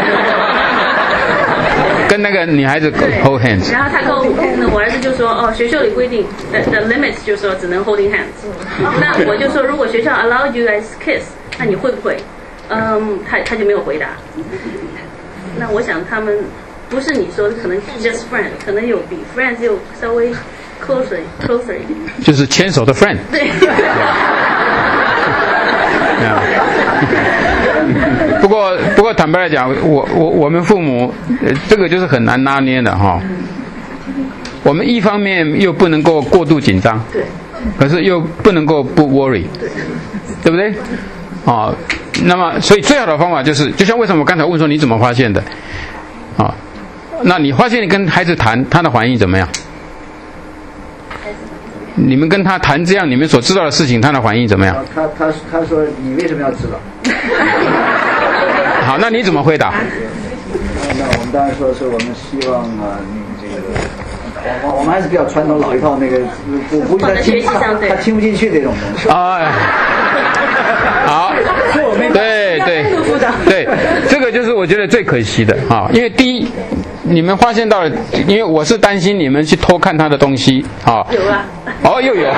跟那个女孩子 hold hands， 然后他跟我，我儿子就说哦，学校里规定 the, the limits 就说只能 holding hands。那我就说，如果学校 allow you guys kiss， 那你会不会？嗯，他他就没有回答。那我想他们不是你说的可能 just friend， 可能有比 friends 又稍微 closer closer 一点。就是牵手的 friend。 对。 不过，不过坦白来讲，我我我们父母、呃，这个就是很难拿捏的哈。我们一方面又不能够过度紧张， 对， 可是又不能够不 worry， 对，对不对？啊，那么所以最好的方法就是，就像为什么我刚才问说你怎么发现的，啊，那你发现你跟孩子谈，他的反应怎么样？你们跟他谈这样你们所知道的事情，他的反应怎么样？ 他他他说你为什么要知道？ 好，那你怎么回答？ 那我们当然说是我们希望啊，你这个我我们还是比较传统老一套那个，不不他听他他听不进去这种东西。 啊，好，对。 对，这个就是我觉得最可惜的啊，因为第一，你们发现到了，因为我是担心你们去偷看他的东西啊。 有啊。 哦，又有。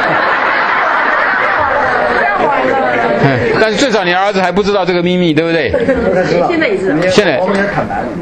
嗯，但是最少你儿子还不知道这个秘密，对不对？ 现在也知道。 现在。 我们也坦白了。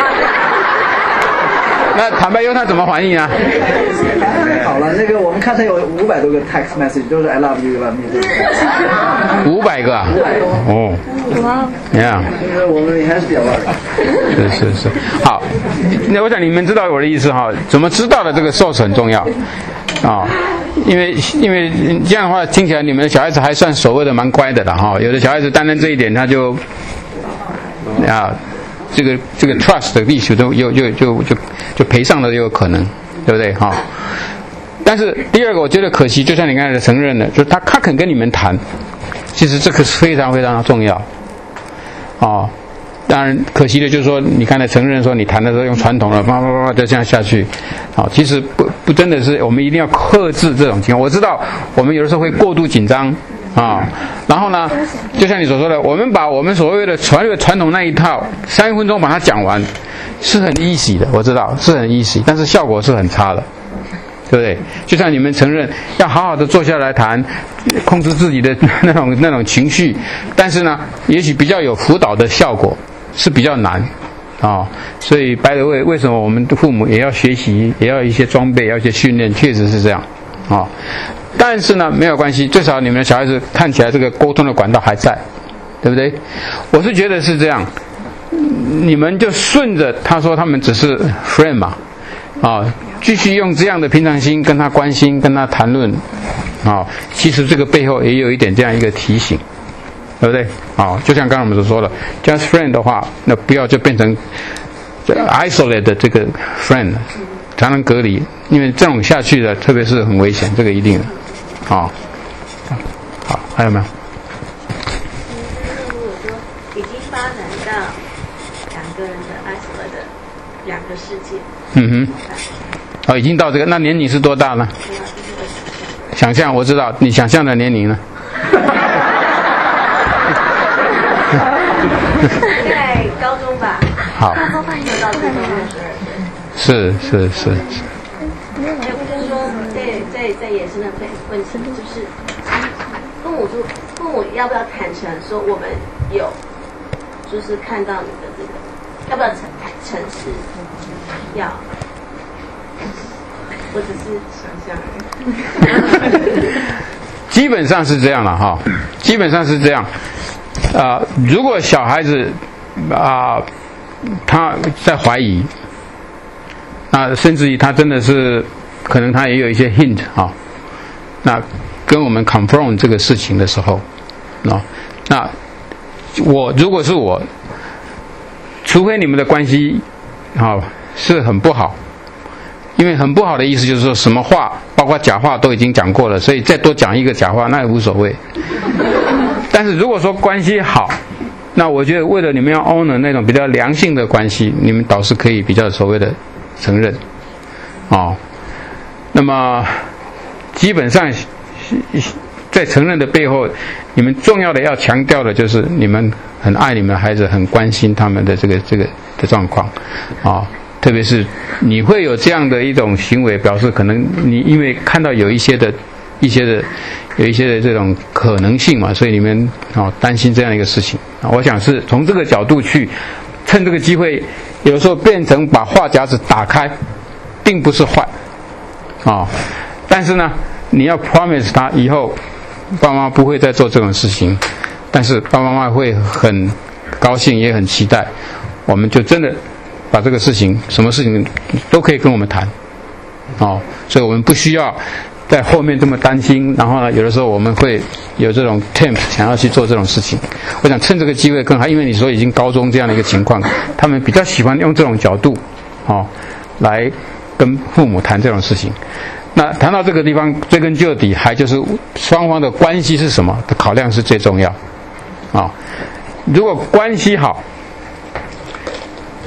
那坦白以后他怎么反应啊？ 好了，那个我们看成有五百多个 text message 都是 I love you, I love me。 五百个啊？ 五百多。 哦。 哇。 呀。 因为我们还是比较玩的。 是是是。好，那我想你们知道我的意思哈？怎么知道的这个 source 很重要啊。因为因为这样的话听起来你们的小孩子还算所谓的蛮乖的了哈，有的小孩子单单这一点他就啊这个这个 trust 的 issue 都又就就就就赔上了也有可能，对不对哈？但是第二个我觉得可惜，就像你刚才的承认的，就是他他肯跟你们谈，其实这个是非常非常的重要啊。当然可惜的就是说，你刚才承认说你谈的时候用传统的叭叭叭就这样下去，啊，其实不不真的是我们一定要克制这种情况。我知道我们有的时候会过度紧张啊，然后呢，就像你所说的，我们把我们所谓的传传统那一套三分钟把它讲完，是很 easy 的，我知道是很 easy， 但是效果是很差的。对不对？就像你们承认要好好的坐下来谈，控制自己的那种那种情绪，但是呢，也许比较有辅导的效果是比较难啊、哦。所以by the way，为什么我们的父母也要学习，也要一些装备，要一些训练，确实是这样啊、哦。但是呢，没有关系，最少你们的小孩子看起来这个沟通的管道还在，对不对？我是觉得是这样，你们就顺着他说他们只是 friend 嘛。啊，继续用这样的平常心跟他关心，跟他谈论，啊，其实这个背后也有一点这样一个提醒，对不对？啊，就像刚才我们所说的 ，just friend 的话，那不要就变成 isolate 的这个 friend， 才能隔离，因为这种下去的，特别是很危险，这个一定的，啊，好，还有没有？ 如果说已经发展到两个人的 isolate 的两个世界。 嗯哼，哦，已经到这个，那年龄是多大呢？想象，我知道，你想象的年龄呢？ 在高中吧。 好。 高中有到这个是是是是。 哎，我就是说，在在在延伸的问题，就是父母说，父母要不要坦诚说我们有，就是看到你的这个，要不要诚诚实？要，我只是想象。 基本上是这样了哈，基本上是这样。啊、呃，如果小孩子啊、呃、他在怀疑，那甚至于他真的是可能他也有一些 hint 啊，那跟我们 confirm 这个事情的时候，啊，那我如果是我，除非你们的关系啊。是很不好，因为很不好的意思就是说什么话，包括假话都已经讲过了，所以再多讲一个假话那也无所谓。但是如果说关系好，那我觉得为了你们要 honor 那种比较良性的关系，你们倒是可以比较所谓的承认，哦。那么基本上在承认的背后，你们重要的要强调的就是你们很爱你们的孩子，很关心他们的这个这个的状况，啊、哦。特别是你会有这样的一种行为，表示可能你因为看到有一些的、一些的、有一些的这种可能性嘛，所以你们哦担心这样一个事情啊。我想是从这个角度去趁这个机会，有时候变成把话匣子打开，并不是坏啊、哦。但是呢，你要 promise 他以后爸妈不会再做这种事情，但是爸爸妈妈会很高兴，也很期待，我们就真的。把这个事情，什么事情都可以跟我们谈，哦，所以我们不需要在后面这么担心。然后呢，有的时候我们会有这种 tempt 想要去做这种事情。我想趁这个机会更好，因为你说已经高中这样的一个情况，他们比较喜欢用这种角度，哦，来跟父母谈这种事情。那谈到这个地方，追根究底，还就是双方的关系是什么的考量是最重要，啊、哦，如果关系好。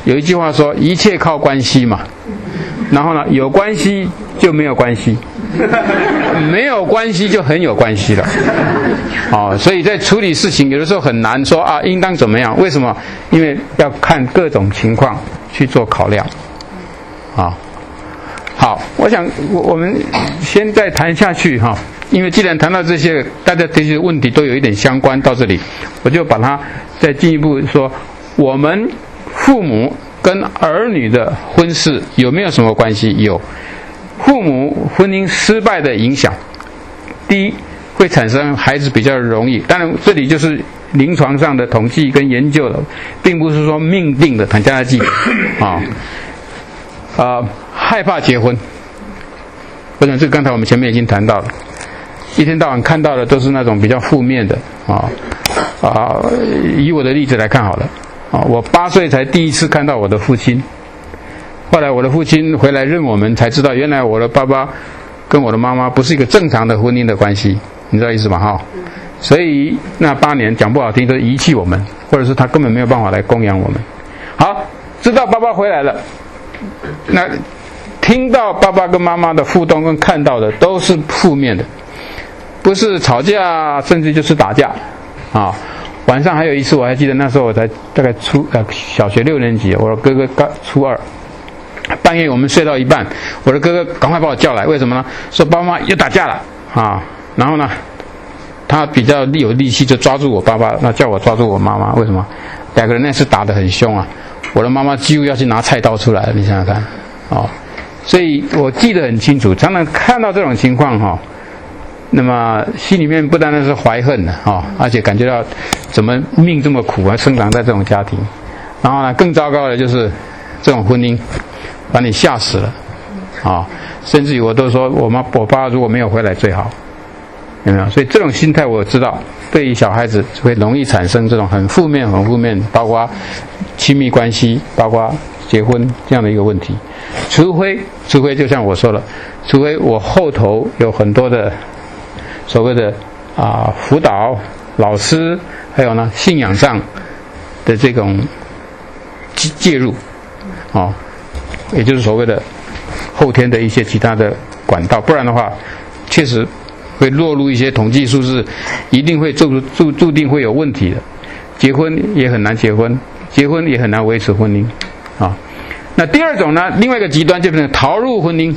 有一句话说一切靠关系嘛，然后呢有关系就没有关系，没有关系就很有关系了。哦，所以在处理事情有的时候很难说啊应当怎么样，为什么？因为要看各种情况去做考量。啊，好，我想我我们先再谈下去哈，因为既然谈到这些，大家这些问题都有一点相关，到这里我就把它再进一步说，我们父母跟儿女的婚事有没有什么关系？有，父母婚姻失败的影响，第一会产生孩子比较容易，当然这里就是临床上的统计跟研究了，并不是说命定的，大家要记得啊。呃，害怕结婚，我想这刚才我们前面已经谈到了，一天到晚看到的都是那种比较负面的啊啊。以我的例子来看好了啊，我八岁才第一次看到我的父亲，后来我的父亲回来认我们，才知道原来我的爸爸跟我的妈妈不是一个正常的婚姻的关系，你知道意思吗？哈，所以那八年讲不好听，都遗弃我们，或者是他根本没有办法来供养我们。好，知道爸爸回来了。那听到爸爸跟妈妈的互动跟看到的都是负面的，不是吵架，甚至就是打架啊。晚上还有一次我还记得，那时候我才大概初呃小学六年级，我的哥哥刚初二，半夜我们睡到一半，我的哥哥赶快把我叫来，为什么呢？说爸妈又打架了啊。然后呢他比较有力气，就抓住我爸爸，那叫我抓住我妈妈，为什么？两个人那次打得很凶啊，我的妈妈几乎要去拿菜刀出来了，你想想看，哦，所以我记得很清楚，常常看到这种情况哈、哦，那么心里面不单单是怀恨的哈、哦，而且感觉到怎么命这么苦啊，生长在这种家庭，然后呢，更糟糕的就是这种婚姻把你吓死了，啊、哦，甚至于我都说我妈我爸如果没有回来最好，有没有？所以这种心态我知道，对于小孩子会容易产生这种很负面、很负面，包括亲密关系，包括结婚这样的一个问题。除非，除非就像我说了，除非我后头有很多的所谓的啊、呃、辅导老师，还有呢信仰上的这种介入，哦，也就是所谓的后天的一些其他的管道，不然的话，确实会落入一些统计数字，一定会注注注定会有问题的。结婚也很难结婚，结婚也很难维持婚姻啊。那第二种呢，另外一个极端就变成逃入婚姻。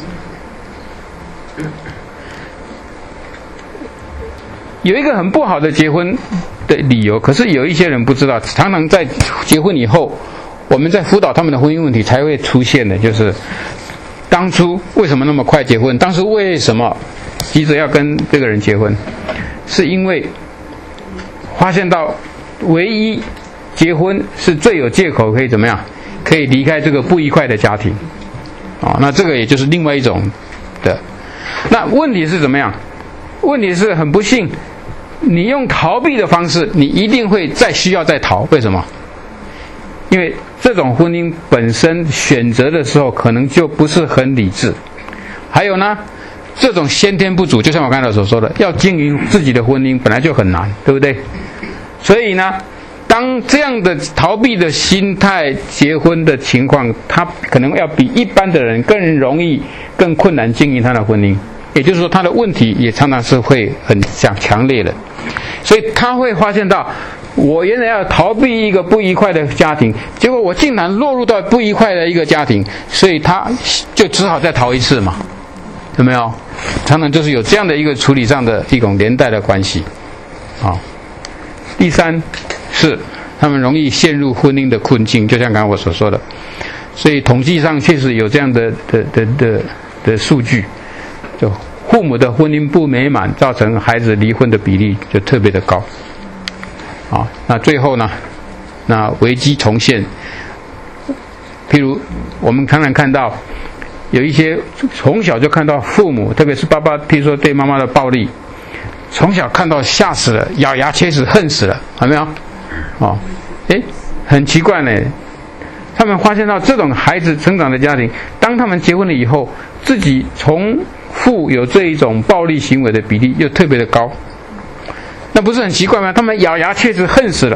有一个很不好的结婚的理由，可是有一些人不知道，常常在结婚以后，我们在辅导他们的婚姻问题才会出现的，就是当初为什么那么快结婚？当初为什么急着要跟这个人结婚？是因为发现到唯一结婚是最有借口可以怎么样，可以离开这个不愉快的家庭啊、哦，那这个也就是另外一种的。那问题是怎么样？问题是很不幸，你用逃避的方式，你一定会再需要再逃。为什么？因为这种婚姻本身选择的时候可能就不是很理智，还有呢，这种先天不足，就像我刚才所说的，要经营自己的婚姻本来就很难，对不对？所以呢，当这样的逃避的心态结婚的情况，他可能要比一般的人更容易、更困难经营他的婚姻。也就是说，他的问题也常常是会很强强烈的，所以他会发现到，我原来要逃避一个不愉快的家庭，结果我竟然落入到不愉快的一个家庭，所以他就只好再逃一次嘛，有没有？常常就是有这样的一个处理上的一种连带的关系。好，第三是他们容易陷入婚姻的困境，就像刚才我所说的，所以统计上确实有这样的的的的的数据。就父母的婚姻不美满，造成孩子离婚的比例就特别的高。啊，那最后呢，那危机重现。譬如我们常常看到有一些从小就看到父母，特别是爸爸，譬如说对妈妈的暴力，从小看到吓死了，咬牙切齿，恨死了，有没有？哦，诶，很奇怪呢。他们发现到这种孩子成长的家庭，当他们结婚了以后，自己从父有这一种暴力行为的比例又特别的高，那不是很奇怪吗？他们咬牙切齿，恨死了，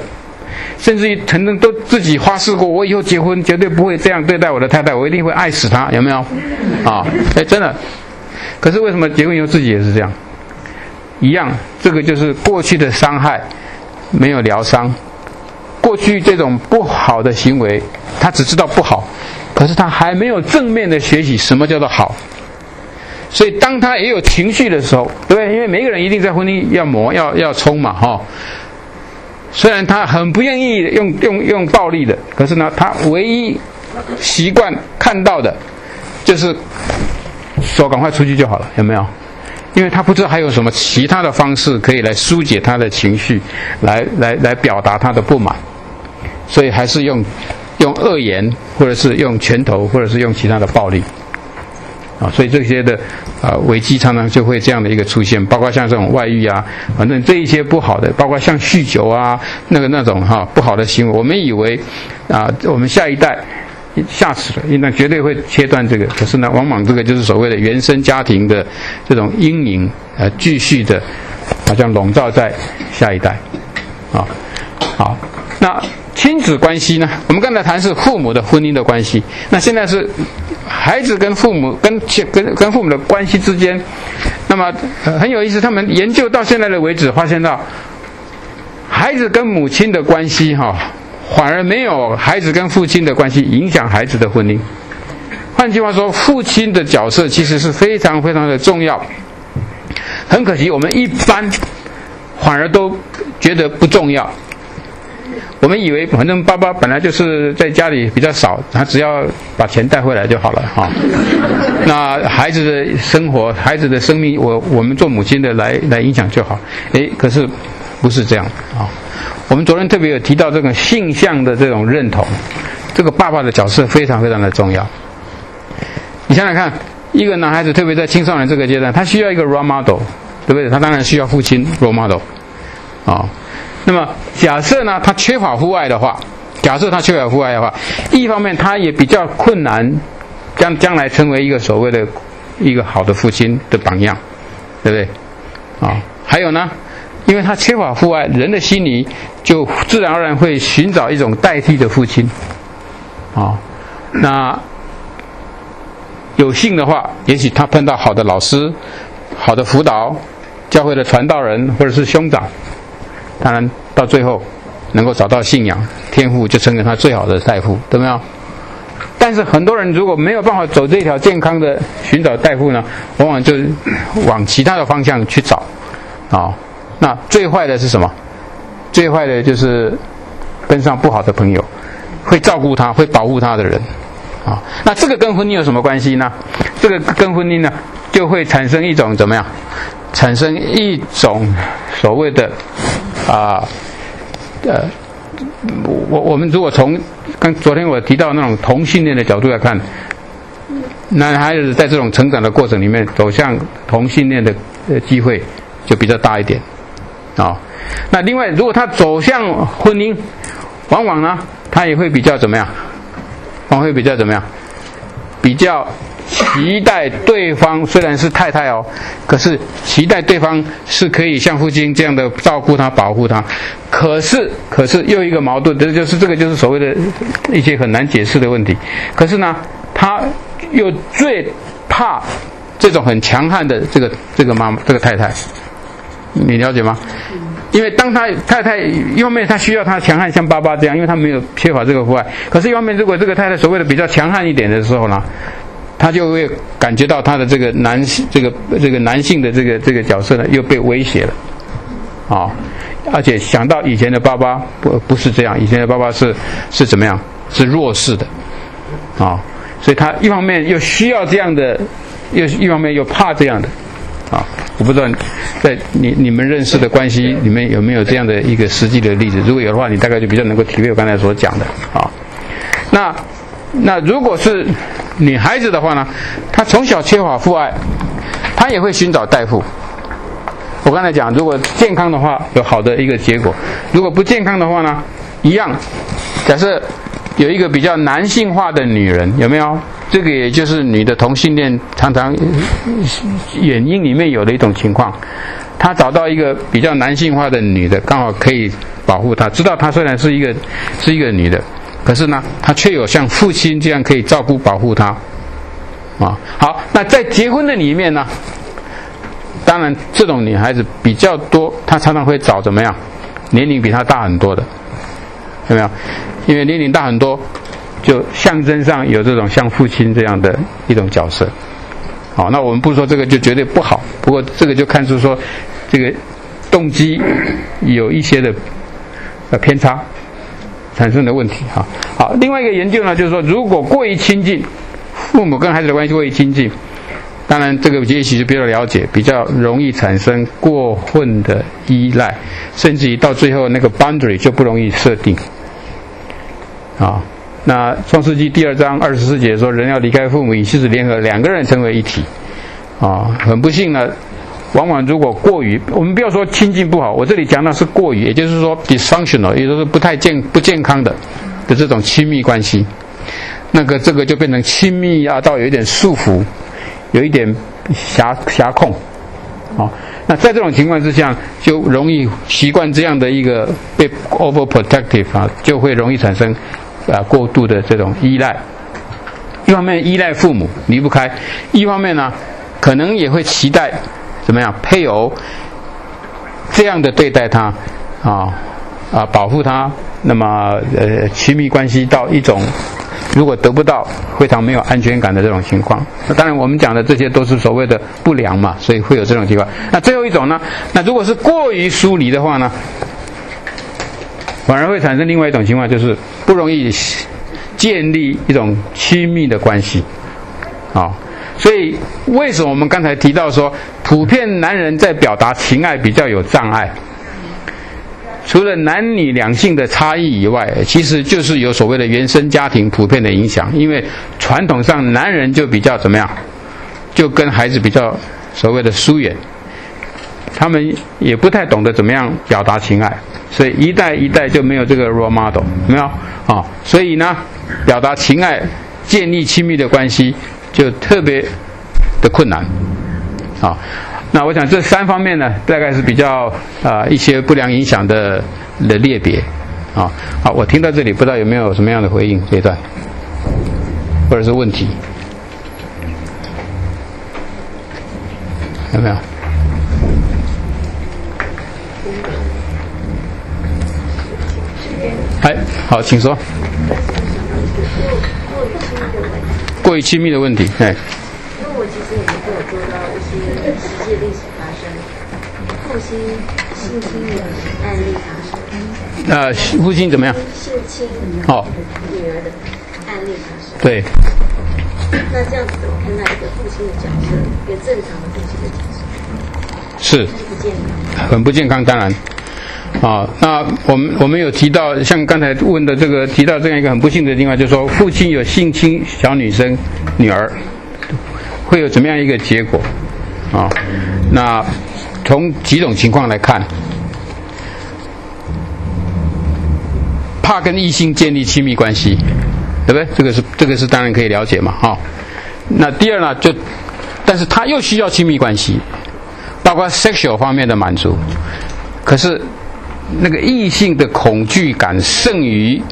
甚至于曾经都自己发誓过，我以后结婚绝对不会这样对待我的太太，我一定会爱死她，有没有？啊，哎，真的。可是为什么结婚以后自己也是这样？一样，这个就是过去的伤害没有疗伤，过去这种不好的行为，他只知道不好，可是他还没有正面的学习什么叫做好。所以当他也有情绪的时候，对不对？因为每一个人一定在婚姻要磨要要冲嘛，哈、哦。虽然他很不愿意用用用暴力的，可是呢，他唯一习惯看到的，就是手赶快出去就好了，有没有？因为他不知道还有什么其他的方式可以来疏解他的情绪，来来来表达他的不满，所以还是用用恶言，或者是用拳头，或者是用其他的暴力。啊，所以这些的啊危机常常就会这样的一个出现，包括像这种外遇啊，反正这一些不好的，包括像酗酒啊，那个那种哈、啊、不好的行为，我们以为啊我们下一代吓死了，那绝对会切断这个，可是呢，往往这个就是所谓的原生家庭的这种阴影，呃，继续的好像笼罩在下一代，啊，好，那亲子关系呢？我们刚才谈是父母的婚姻的关系，那现在是孩子跟父母跟跟跟父母的关系之间，那么、呃、很有意思，他们研究到现在的为止，发现到孩子跟母亲的关系哈、哦，反而没有孩子跟父亲的关系影响孩子的婚姻。换句话说，父亲的角色其实是非常非常的重要。很可惜，我们一般反而都觉得不重要。我们以为反正爸爸本来就是在家里比较少，他只要把钱带回来就好了哈、哦。那孩子的生活、孩子的生命，我我们做母亲的来来影响就好。诶，可是不是这样啊、哦。我们昨天特别有提到这个性向的这种认同，这个爸爸的角色非常非常的重要。你想想看，一个男孩子特别在青少年这个阶段，他需要一个 role model， 对不对？他当然需要父亲 role model 啊、哦。那么假设呢，他缺乏父爱的话，假设他缺乏父爱的话，一方面他也比较困难将将来成为一个所谓的一个好的父亲的榜样，对不对？啊、哦，还有呢，因为他缺乏父爱，人的心里就自然而然会寻找一种代替的父亲啊、哦。那有幸的话，也许他碰到好的老师、好的辅导、教会的传道人或者是兄长，当然到最后能够找到信仰，天父就成为他最好的代父，对没有？但是很多人如果没有办法走这条健康的寻找代父呢，往往就往其他的方向去找啊、哦。那最坏的是什么？最坏的就是跟上不好的朋友，会照顾他、会保护他的人啊、哦。那这个跟婚姻有什么关系呢？这个跟婚姻呢，就会产生一种怎么样？产生一种所谓的啊呃，我我们如果从刚昨天我提到那种同性恋的角度来看，男孩子在这种成长的过程里面走向同性恋的呃机会就比较大一点啊、哦。那另外，如果他走向婚姻，往往呢，他也会比较怎么样？往往会比较怎么样？比较期待对方虽然是太太哦，可是期待对方是可以像父亲这样的照顾他、保护他。可是，可是又一个矛盾，这就是这个就是所谓的一些很难解释的问题。可是呢，他又最怕这种很强悍的这个这个妈妈、这个太太，你了解吗？因为当他太太一方面他需要他强悍像爸爸这样，因为他没有缺乏这个父爱。可是一方面，如果这个太太所谓的比较强悍一点的时候呢，他就会感觉到他的这个男这个这个男性的这个这个角色呢又被威胁了，啊、哦，而且想到以前的爸爸不不是这样，以前的爸爸是是怎么样？是弱势的，啊、哦，所以他一方面又需要这样的，又一方面又怕这样的，啊、哦，我不知道在你你们认识的关系里面有没有这样的一个实际的例子？如果有的话，你大概就比较能够体会我刚才所讲的啊、哦。那那如果是女孩子的话呢，她从小缺乏父爱，她也会寻找代父。我刚才讲，如果健康的话，有好的一个结果；如果不健康的话呢，一样。假设有一个比较男性化的女人，有没有？这个也就是女的同性恋常常原因里面有的一种情况。 他找到一个比较男性化的女的，刚好可以保护他，知道他虽然是一个是一个女的，可是呢，他却有像父亲这样可以照顾保护他。啊，好，那在结婚的里面呢，当然这种女孩子比较多，她常常会找怎么样，年龄比她大很多的，有没有？因为年龄大很多，就象征上有这种像父亲这样的一种角色。好，那我们不说这个就绝对不好，不过这个就看出说，这个动机有一些的呃偏差产生的问题哈。好，另外一个研究呢，就是说，如果过于亲近，父母跟孩子的关系过于亲近，当然这个也许是比较了解，比较容易产生过分的依赖，甚至于到最后那个 boundary 就不容易设定。啊，那创世纪第二章二十四节说，人要离开父母，与妻子联合，两个人成为一体。啊，很不幸呢，往往如果过于，我们不要说亲近不好，我这里讲的是过于，也就是说 dysfunctional， 也就是不太健不健康的的这种亲密关系。那个这个就变成亲密啊，到有一点束缚，有一点辖辖控，啊，那在这种情况之下，就容易习惯这样的一个被 overprotective 啊，就会容易产生啊过度的这种依赖。一方面依赖父母离不开，一方面呢，可能也会期待怎么样配偶这样的对待他啊啊保护他，那么呃亲密关系到一种。如果得不到非常没有安全感的这种情况，那当然我们讲的这些都是所谓的不良嘛，所以会有这种情况。那最后一种呢，那如果是过于疏离的话呢，反而会产生另外一种情况，就是不容易建立一种亲密的关系啊。所以为什么我们刚才提到说，普遍男人在表达情爱比较有障碍？除了男女两性的差异以外，其实就是有所谓的原生家庭普遍的影响。因为传统上男人就比较怎么样，就跟孩子比较所谓的疏远，他们也不太懂得怎么样表达情爱，所以一代一代就没有这个 role model， 没有啊？所以呢，表达情爱、建立亲密的关系就特别的困难啊。那我想这三方面呢，大概是比较啊、呃、一些不良影响的的列别啊。好，我听到这里不知道有没有什么样的回应这一段，或者是问题，有没有？哎，好，请说。过于亲密的问题，哎。 因为我其实也没有做到一些实际历史发生，父亲性侵的案例发生。 呃，父亲怎么样？ 性侵哦， 女儿的案例发生。 对。 那这样子怎么看待一个父亲的角色，一个正常的父亲的角色？ 是。 不健康。 很不健康，当然。啊，那我们我们有提到，像刚才问的这个，提到这样一个很不幸的地方，就是说父亲有性侵小女生女儿，会有怎么样一个结果？啊，那从几种情况来看，怕跟异性建立亲密关系，对不对？这个是这个是当然可以了解嘛，哈、啊。那第二呢，就但是他又需要亲密关系，包括 sexual 方面的满足，可是那个异性的恐惧感胜于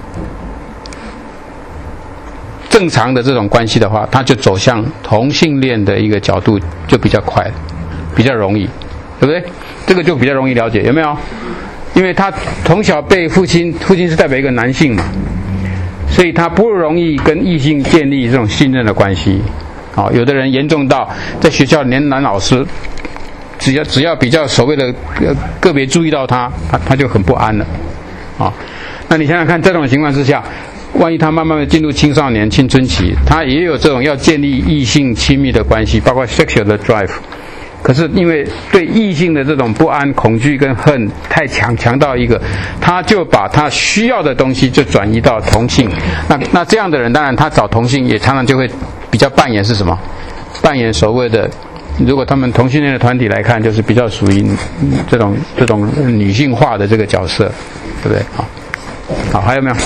正常的这种关系的话，他就走向同性恋的一个角度就比较快，比较容易，对不对？这个就比较容易了解，有没有？因为他从小被父亲，父亲是代表一个男性嘛，所以他不容易跟异性建立这种信任的关系。好，有的人严重到在学校连男老师只要只要比较所谓的呃个别注意到他，他他就很不安了。啊，那你想想看，这种情况之下，万一他慢慢的进入青少年青春期，他也有这种要建立异性亲密的关系，包括 sexual 的 drive， 可是因为对异性的这种不安、恐惧跟恨太强，强到一个，他就把他需要的东西就转移到同性。那那这样的人，当然他找同性也常常就会比较扮演是什么？扮演所谓的，如果他们同性恋的团体来看，就是比较属于这种这种女性化的这个角色，对不对？好，好，还有没有？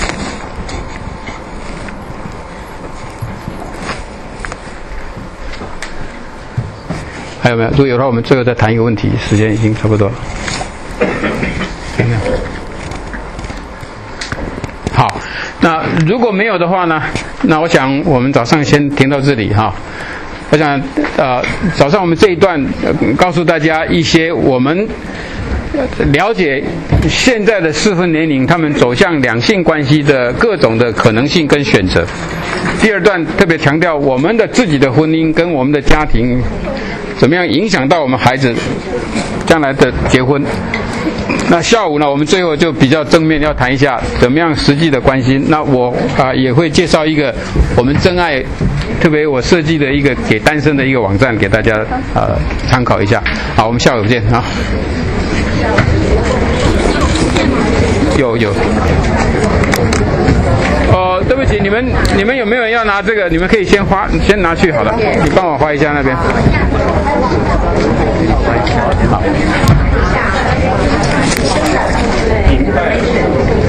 还有没有？如果有的话，我们最后再谈一个问题，时间已经差不多了。有没有？好，那如果没有的话呢？那我想我们早上先停到这里哈。我想呃，早上我们这一段、呃、告诉大家一些我们了解现在的适婚年龄他们走向两性关系的各种的可能性跟选择。第二段特别强调我们的自己的婚姻跟我们的家庭怎么样影响到我们孩子将来的结婚。那下午呢，我们最后就比较正面要谈一下怎么样实际的关心。那我啊、呃、也会介绍一个我们真爱，特别我设计的一个给单身的一个网站给大家呃参考一下。好，我们下午见啊。有有。哦，对不起，你们你们有没有人要拿这个？你们可以先花，先拿去好了。你帮我花一下那边。好。